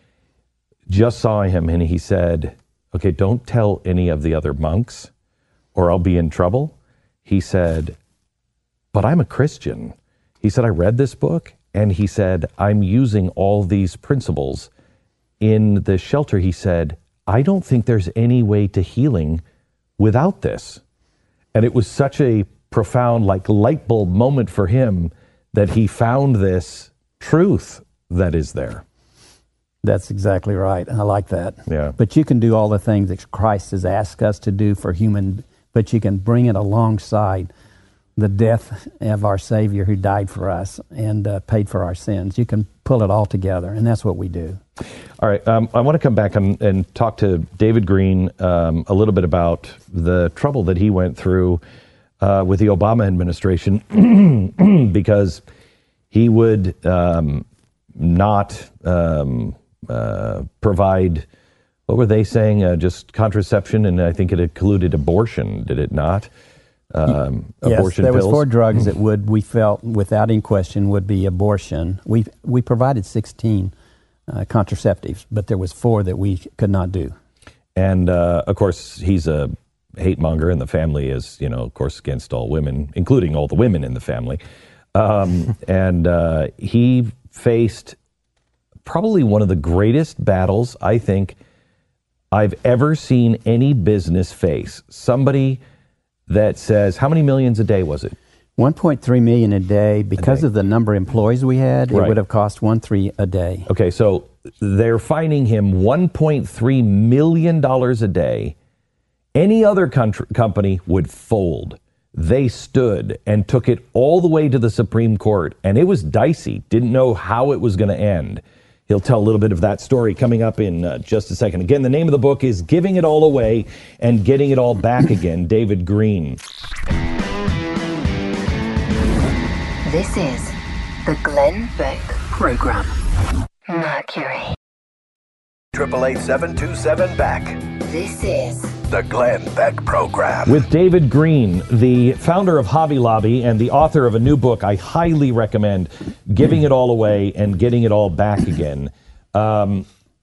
Just saw him, and he said, okay, don't tell any of the other monks or I'll be in trouble. He said, but I'm a Christian. He said, I read this book, and he said, I'm using all these principles in the shelter. He said, I don't think there's any way to healing without this. And it was such a profound, like, light bulb moment for him that he found this truth that is there. That's exactly right. I like that. Yeah. But you can do all the things that Christ has asked us to do for human, but you can bring it alongside the death of our Savior who died for us and uh, paid for our sins. You can pull it all together, and that's what we do. All right. Um, I want to come back and, and talk to David Green um, a little bit about the trouble that he went through uh, with the Obama administration because he would um, not um, uh, provide, what were they saying, uh, just contraception, and I think it included abortion, did it not? Um, yes, abortion there pills. was four drugs that would, we felt, without any question, would be abortion. We we provided sixteen uh, contraceptives, but there was four that we could not do. And, uh, of course, he's a hate monger, and the family is, you know, of course, against all women, including all the women in the family. Um, and uh, he faced probably one of the greatest battles I think I've ever seen any business face. Somebody that says, how many millions a day was it? one point three million a day. Because a day. of the number of employees we had, right. It would have cost one three a day. Okay, so they're fining him one point three million dollars a day. Any other country, company would fold. They stood and took it all the way to the Supreme Court, and it was dicey. Didn't know how it was going to end. He'll tell a little bit of that story coming up in uh, just a second. Again, the name of the book is Giving It All Away and Getting It All Back Again, David Green. This is the Glenn Beck Program. Mercury. eight eight eight, seven two seven, B A C K. This is the Glenn Beck Program. With David Green, the founder of Hobby Lobby and the author of a new book I highly recommend, Giving It All Away and Getting It All Back Again. Um,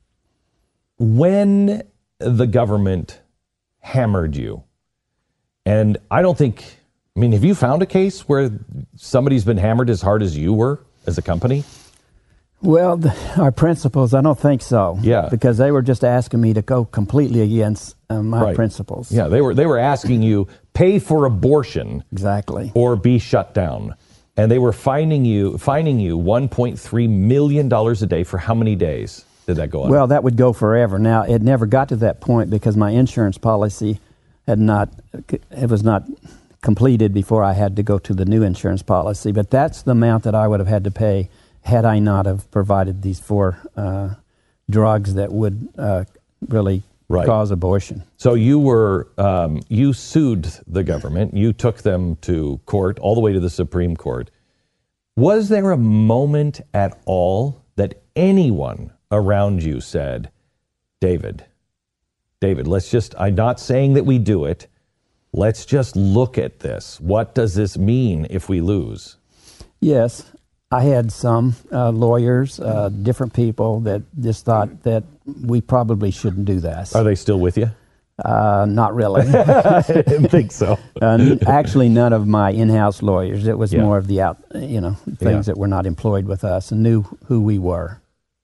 when the government hammered you, and I don't think, I mean, have you found a case where somebody's been hammered as hard as you were as a company? Well, the, our principals, I don't think so. Yeah. Because they were just asking me to go completely against uh, my right. principles. Yeah, they were they were asking you, pay for abortion. Exactly. Or be shut down. And they were fining you fining you one point three million dollars a day for how many days did that go on? Well, that would go forever. Now, it never got to that point because my insurance policy had not, it was not completed before I had to go to the new insurance policy. But that's the amount that I would have had to pay had I not have provided these four uh, drugs that would uh, really right. cause abortion. So you were um, you sued the government. You took them to court, all the way to the Supreme Court. Was there a moment at all that anyone around you said, David, David, let's just, I'm not saying that we do it. Let's just look at this. What does this mean if we lose? Yes. I had some uh, lawyers, uh, different people that just thought that we probably shouldn't do this. Are they still with you? Uh, not really. I didn't think so. uh, actually, none of my in-house lawyers. It was yeah. more of the out, you know, things yeah. that were not employed with us and knew who we were.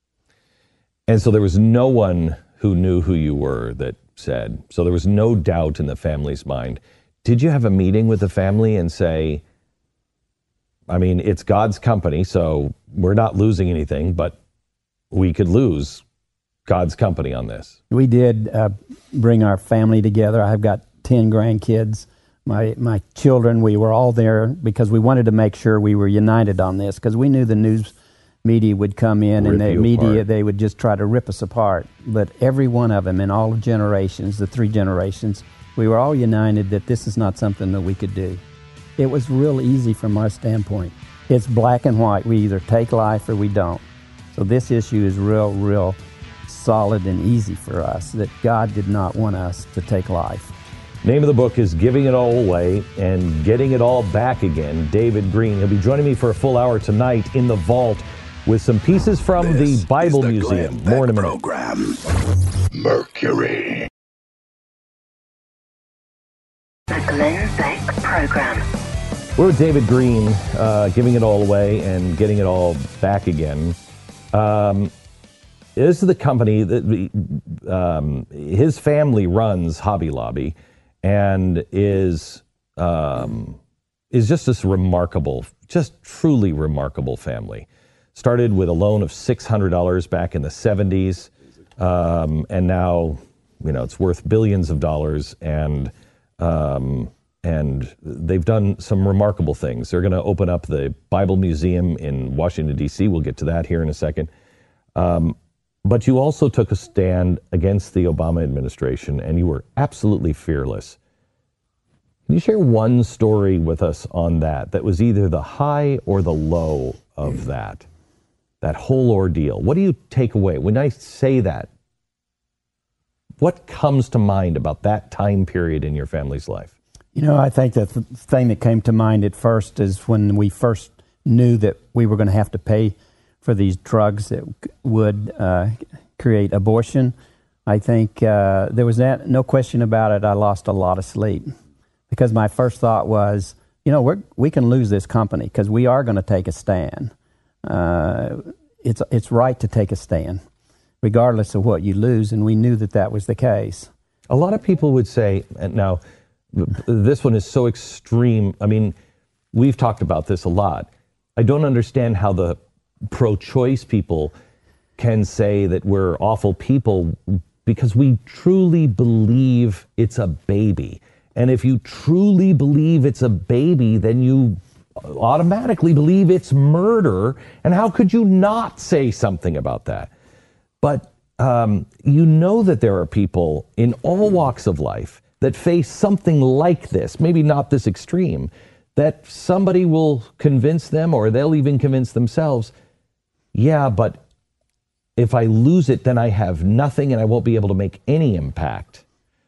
And so there was no one who knew who you were that said. So there was no doubt in the family's mind. Did you have a meeting with the family and say, I mean, it's God's company, so we're not losing anything, but we could lose God's company on this? We did uh, bring our family together. I've got ten grandkids. My my children, we were all there because we wanted to make sure we were united on this, because we knew the news media would come in rip and the media, apart. They would just try to rip us apart. But every one of them in all generations, the three generations, we were all united that this is not something that we could do. It was real easy from our standpoint. It's black and white. We either take life or we don't. So this issue is real, real solid and easy for us, that God did not want us to take life. Name of the book is Giving It All Away and Getting It All Back Again. David Green. He'll be joining me for a full hour tonight in the vault with some pieces from this the Bible the Museum. Glenn More in a minute. Program. Mercury. The Glenn Beck Program. We're with David Green, uh, Giving It All Away and Getting It All Back Again. Um, this is the company that um, his family runs, Hobby Lobby, and is um, is just this remarkable, just truly remarkable family. Started with a loan of six hundred dollars back in the seventies, um, and now, you know, it's worth billions of dollars, and um, and they've done some remarkable things. They're going to open up the Bible Museum in Washington, D C. We'll get to that here in a second. Um, but you also took a stand against the Obama administration, and you were absolutely fearless. Can you share one story with us on that, that was either the high or the low of that, that whole ordeal? What do you take away? When I say that, what comes to mind about that time period in your family's life? You know, I think that the thing that came to mind at first is when we first knew that we were going to have to pay for these drugs that would uh, create abortion. I think uh, there was that, no question about it, I lost a lot of sleep because my first thought was, you know, we're, we can lose this company because we are going to take a stand. Uh, it's, it's right to take a stand, regardless of what you lose, and we knew that that was the case. A lot of people would say, and now this one is so extreme. I mean, we've talked about this a lot. I don't understand how the pro-choice people can say that we're awful people because we truly believe it's a baby. And if you truly believe it's a baby, then you automatically believe it's murder. And how could you not say something about that? But um, you know that there are people in all walks of life that face something like this, maybe not this extreme, that somebody will convince them or they'll even convince themselves, yeah, but if I lose it, then I have nothing and I won't be able to make any impact.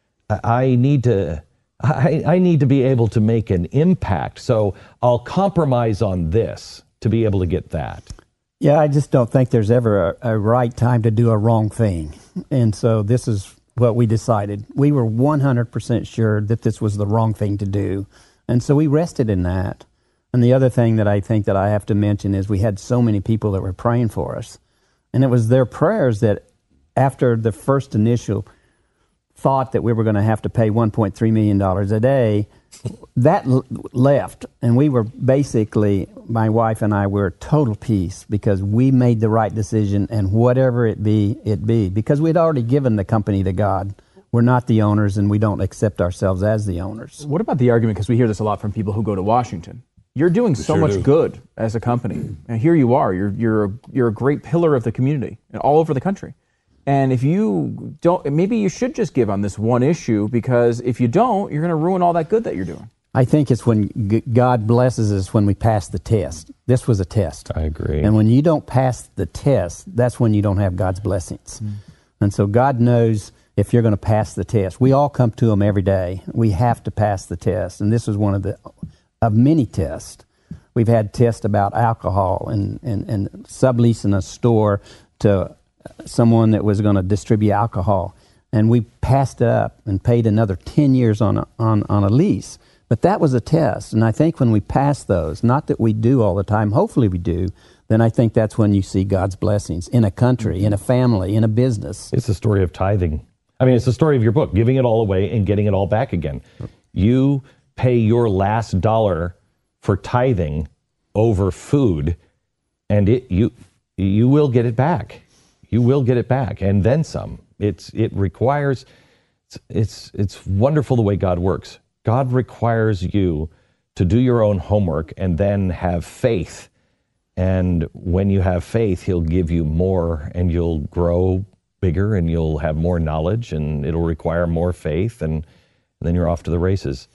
I need to, I, I need to be able to make an impact. So I'll compromise on this to be able to get that. Yeah, I just don't think there's ever a, a right time to do a wrong thing. And so this is what we decided. We were one hundred percent sure that this was the wrong thing to do. And so we rested in that. And the other thing that I think that I have to mention is we had so many people that were praying for us. And it was their prayers that after the first initial thought that we were going to have to pay one point three million dollars a day, that l- left. And we were basically, my wife and I were at total peace because we made the right decision and whatever it be, it be. Because we'd already given the company to God. We're not the owners and we don't accept ourselves as the owners. What about the argument, because we hear this a lot from people who go to Washington. You're doing We so sure much do. good as a company, and here you are. You're you're a, you're a great pillar of the community and all over the country. And if you don't, maybe you should just give on this one issue, because if you don't, you're going to ruin all that good that you're doing. I think it's when g- God blesses us when we pass the test. This was a test. I agree. And when you don't pass the test, that's when you don't have God's blessings. Mm. And so God knows if you're going to pass the test. We all come to Him every day. We have to pass the test. And this was one of the of many tests. We've had tests about alcohol and, and, and subleasing a store to someone that was going to distribute alcohol. And we passed it up and paid another ten years on a, on, on a lease. But that was a test. And I think when we pass those, not that we do all the time, hopefully we do, then I think that's when you see God's blessings in a country, in a family, in a business. It's the story of tithing. I mean, it's the story of your book, giving it all away and getting it all back again. You pay your last dollar for tithing over food, and it you you will get it back. You will get it back, and then some. It's it requires. It's it's, it's wonderful the way God works. God requires you to do your own homework and then have faith. And when you have faith, He'll give you more, and you'll grow bigger, and you'll have more knowledge, and it'll require more faith, and, and then you're off to the races.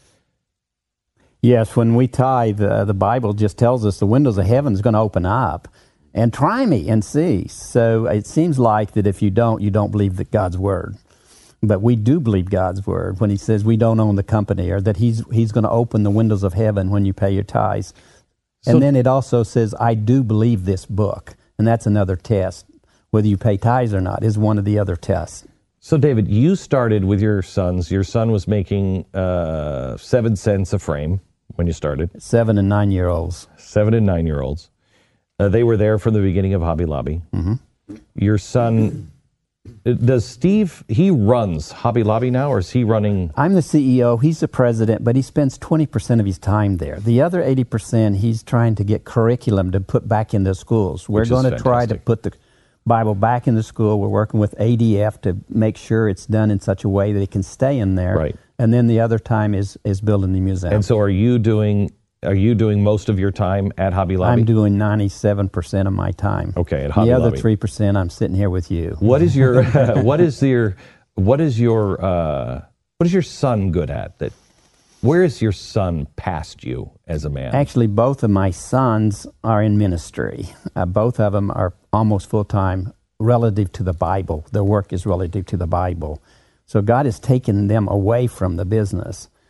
Yes, when we tithe, uh, the Bible just tells us the windows of heaven is going to open up. And try me and see. So it seems like that if you don't, you don't believe that God's Word. But we do believe God's Word when He says we don't own the company, or that He's He's going to open the windows of heaven when you pay your tithes. So, and then it also says, I do believe this book. And that's another test. Whether you pay tithes or not is one of the other tests. So, David, you started with your sons. Your son was making uh, seven cents a frame when you started. Seven and nine-year-olds. Seven and nine-year-olds. Uh, they were there from the beginning of Hobby Lobby. Mm-hmm. Your son, does Steve, he runs Hobby Lobby now, or is he running? I'm the C E O, he's the president, but he spends twenty percent of his time there. The other eighty percent, he's trying to get curriculum to put back into schools. We're going to try to put the Bible back in the school. We're working with A D F to make sure it's done in such a way that it can stay in there. Right. And then the other time is, is building the museum. And so are you doing... Are you doing most of your time at Hobby Lobby? I'm doing ninety-seven percent of my time. Okay, at Hobby The other Lobby. three percent, I'm sitting here with you. What is your what is your what is your uh, what is your son good at? That where is your son past you as a man? Actually, both of my sons are in ministry. Uh, both of them are almost full time relative to the Bible. Their work is relative to the Bible. So God has taken them away from the business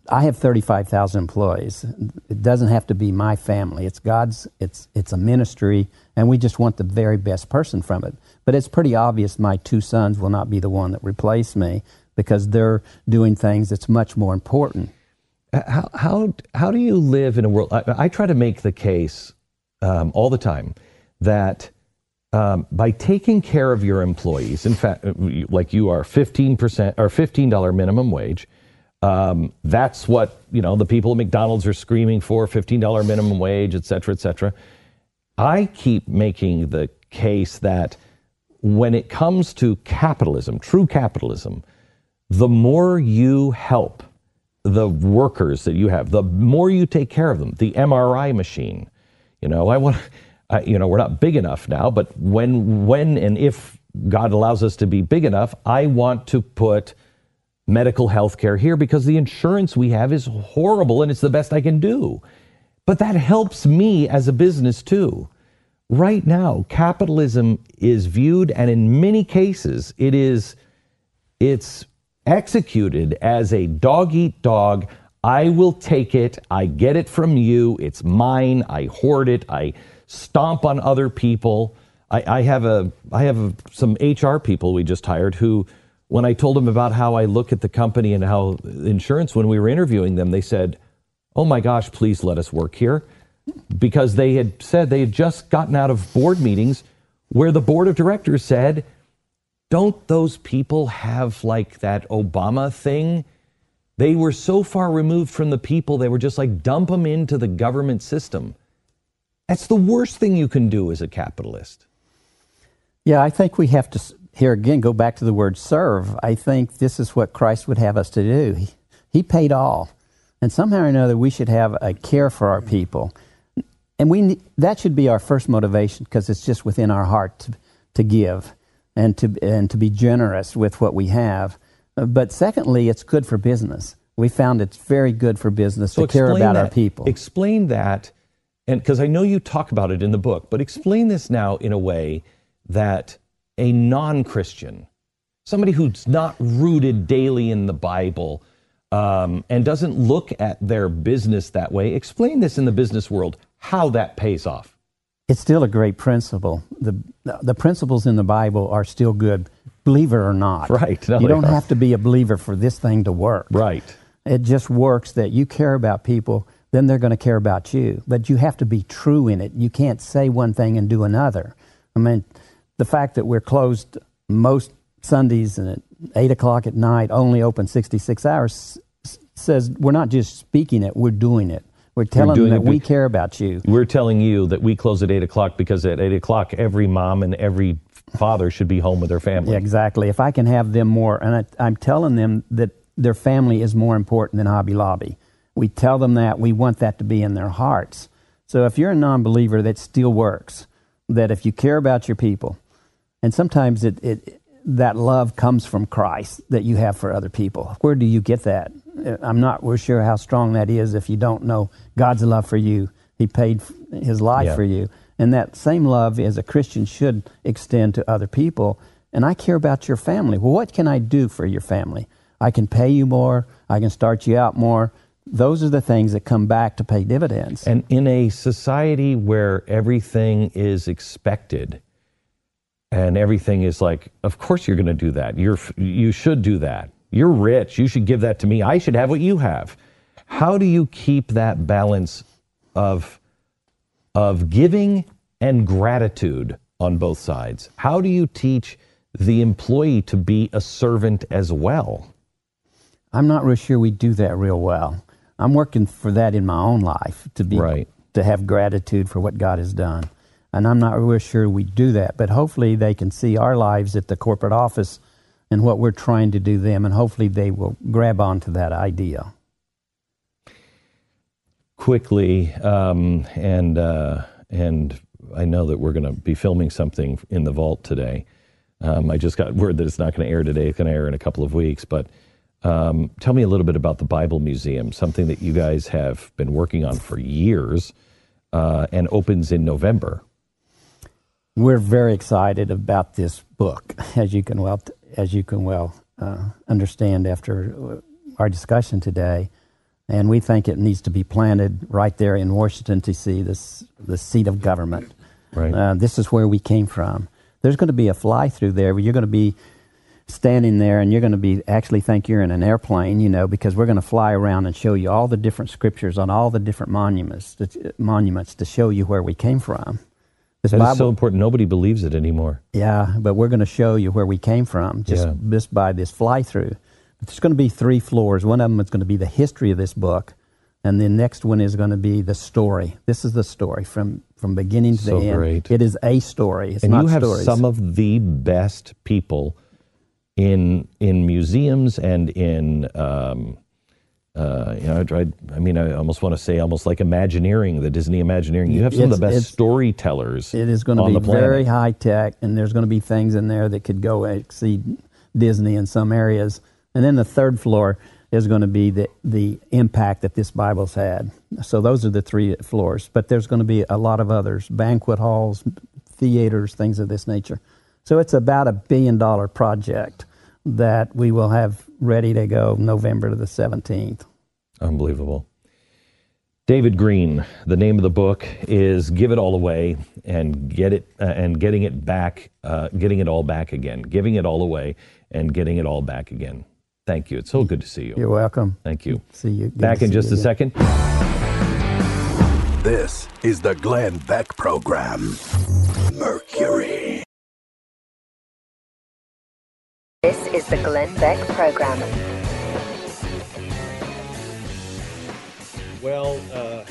I have thirty-five thousand employees. It doesn't have to be my family. It's God's, it's it's a ministry, and we just want the very best person from it. But it's pretty obvious my two sons will not be the one that replace me because they're doing things that's much more important. How how, how do you live in a world? I, I try to make the case um, all the time that um, by taking care of your employees, in fact, like you are fifteen percent or fifteen dollars minimum wage, um, that's what, you know, the people at McDonald's are screaming for, fifteen dollars minimum wage, et cetera, et cetera. I keep making the case that when it comes to capitalism, true capitalism, the more you help the workers that you have, the more you take care of them. The M R I machine, you know, I want, I, you know, we're not big enough now, but when, when and if God allows us to be big enough, I want to put medical health care here because the insurance we have is horrible and it's the best I can do. But that helps me as a business too. Right now, capitalism is viewed, and in many cases, it is, it's executed as a dog eat dog. I will take it. I get it from you. It's mine. I hoard it. I stomp on other people. I, I have a, I have a, some H R people we just hired who, when I told them about how I look at the company and how insurance, when we were interviewing them, they said, "Oh my gosh, please let us work here." Because they had said they had just gotten out of board meetings where the board of directors said, don't those people have like that Obama thing? They were so far removed from the people, they were just like, dump them into the government system. That's the worst thing you can do as a capitalist. Yeah, I think we have to, here again, go back to the word serve. I think this is what Christ would have us to do. He, he paid all. And somehow or another, we should have a care for our people. And we that should be our first motivation because it's just within our heart to, to give and to and to be generous with what we have. But secondly, it's good for business. We found it's very good for business so to care about that, our people. Explain that, and because I know you talk about it in the book, but explain this now in a way that a non-Christian, somebody who's not rooted daily in the Bible, um, and doesn't look at their business that way, explain this in the business world, how that pays off. It's still a great principle. The the principles in the Bible are still good, believe it or not. Right. No, you don't are. have to be a believer for this thing to work. Right. It just works that you care about people, then they're going to care about you. But you have to be true in it. You can't say one thing and do another. I mean, the fact that we're closed most Sundays and at eight o'clock at night, only open sixty-six hours, s- says we're not just speaking it, we're doing it. We're telling them that we care about you. We're telling you that we close at eight o'clock because at eight o'clock, every mom and every father should be home with their family. Yeah, exactly. If I can have them more, and I, I'm telling them that their family is more important than Hobby Lobby. We tell them that. We want that to be in their hearts. So if you're a non-believer, that still works. That if you care about your people, and sometimes it, it that love comes from Christ that you have for other people. Where do you get that? I'm not real sure how strong that is if you don't know God's love for you. He paid his life yeah. for you. And that same love as a Christian should extend to other people. And I care about your family. Well, what can I do for your family? I can pay you more. I can start you out more. Those are the things that come back to pay dividends. And in a society where everything is expected and everything is like, of course you're going to do that. You're, you should do that. You're rich. You should give that to me. I should have what you have. How do you keep that balance of, of giving and gratitude on both sides? How do you teach the employee to be a servant as well? I'm not real sure we do that real well. I'm working for that in my own life, to be right. to have gratitude for what God has done. And I'm not real sure we do that, but hopefully they can see our lives at the corporate office and what we're trying to do them, and hopefully they will grab onto that idea. Quickly, um, and uh, and I know that we're going to be filming something in the vault today. Um, I just got word that it's not going to air today. It's going to air in a couple of weeks. But um, tell me a little bit about the Bible Museum, something that you guys have been working on for years, uh, and opens in November. We're very excited about this book, as you can well as you can well uh, understand after our discussion today. And we think it needs to be planted right there in Washington, D C, this the seat of government. Right. Uh, this is where we came from. There's going to be a fly-through there where you're going to be standing there and you're going to be actually think you're in an airplane, you know, because we're going to fly around and show you all the different scriptures on all the different monuments, to, monuments to show you where we came from. This That Bible, is so important. Nobody believes it anymore. Yeah, but we're going to show you where we came from just, Yeah. just by this fly-through. There's going to be three floors. One of them is going to be the history of this book, and the next one is going to be the story. This is the story from, from beginning to So the end. great. It is a story. It's and not you have stories. some of the best people in in museums and in um, uh, you know I, tried, I mean I almost want to say almost like Imagineering, the Disney Imagineering. You have some It's- of the best it's- storytellers. It is going to on be the planet. very high tech, and there's going to be things in there that could go exceed Disney in some areas. And then the third floor is going to be the, the impact that this Bible's had. So those are the three floors. But there's going to be a lot of others, banquet halls, theaters, things of this nature. So it's about a billion dollar project that we will have ready to go November the seventeenth. Unbelievable. David Green, the name of the book is "Give It All Away and Get It uh, and Getting It Back, uh, Getting It All Back Again, Giving It All Away and Getting It All Back Again." Thank you. It's so good to see you. You're welcome. Thank you. See you. Good Back to in see just you a again. second. This is the Glenn Beck Program. Mercury. This is the Glenn Beck Program. Well, uh,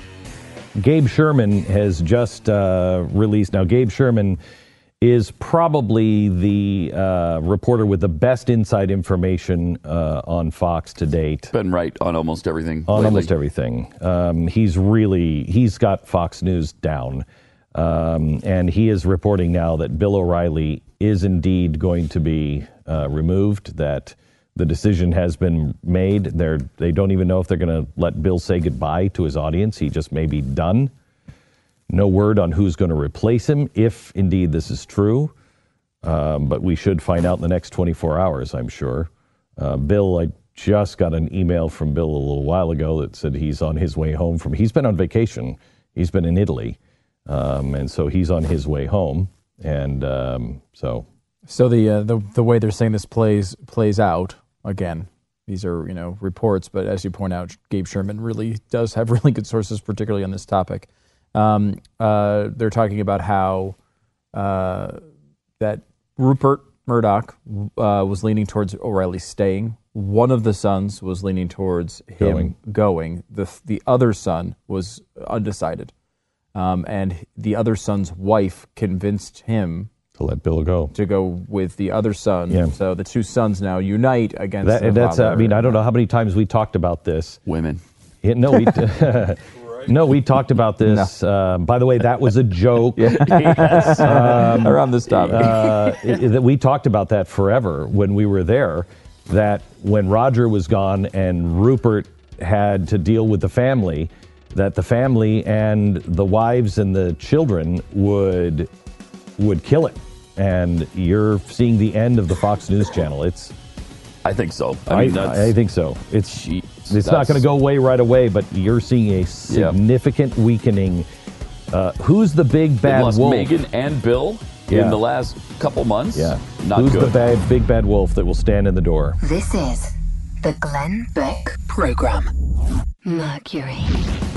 Gabe Sherman has just uh, released. Now, Gabe Sherman is probably the uh, reporter with the best inside information uh, on Fox to date. Been right on almost everything. On lately. almost everything. Um, he's really, he's got Fox News down. Um, and he is reporting now that Bill O'Reilly is indeed going to be uh, removed, that the decision has been made. They're, they don't even know if they're going to let Bill say goodbye to his audience. He just may be done. No word on who's going to replace him, if indeed this is true. Um, but we should find out in the next twenty-four hours, I'm sure. Uh, Bill, I just got an email from Bill a little while ago that said he's on his way home from, he's been on vacation. He's been in Italy. Um, and so he's on his way home. And um, so. So the, uh, the the way they're saying this plays plays out, again, these are, you know, reports, but as you point out, Gabe Sherman really does have really good sources, particularly on this topic. Um, uh, they're talking about how uh, that Rupert Murdoch uh, was leaning towards O'Reilly staying. One of the sons was leaning towards him Going. going. The the other son was undecided, um, and the other son's wife convinced him to let Bill go. To go with the other son. Yeah. So the two sons now unite against That, the that's, uh, father. I mean, I don't know how many times we talked about this. Women. Yeah, no, we no, we talked about this. No. Uh, by the way, that was a joke. yes. um, Around this topic. uh, it, it, we talked about that forever when we were there, that when Roger was gone and Rupert had to deal with the family, that the family and the wives and the children would would kill it. And you're seeing the end of the Fox News channel. It's I think so. I, I mean, I, that's, I think so. It's Jeez, it's not going to go away right away, but you're seeing a significant weakening. Uh, who's the big They bad lost wolf? Megan and Bill Yeah. in the last couple months. Yeah. Not Who's good. the bad, big bad wolf that will stand in the door? This is the Glenn Beck Program. Mercury.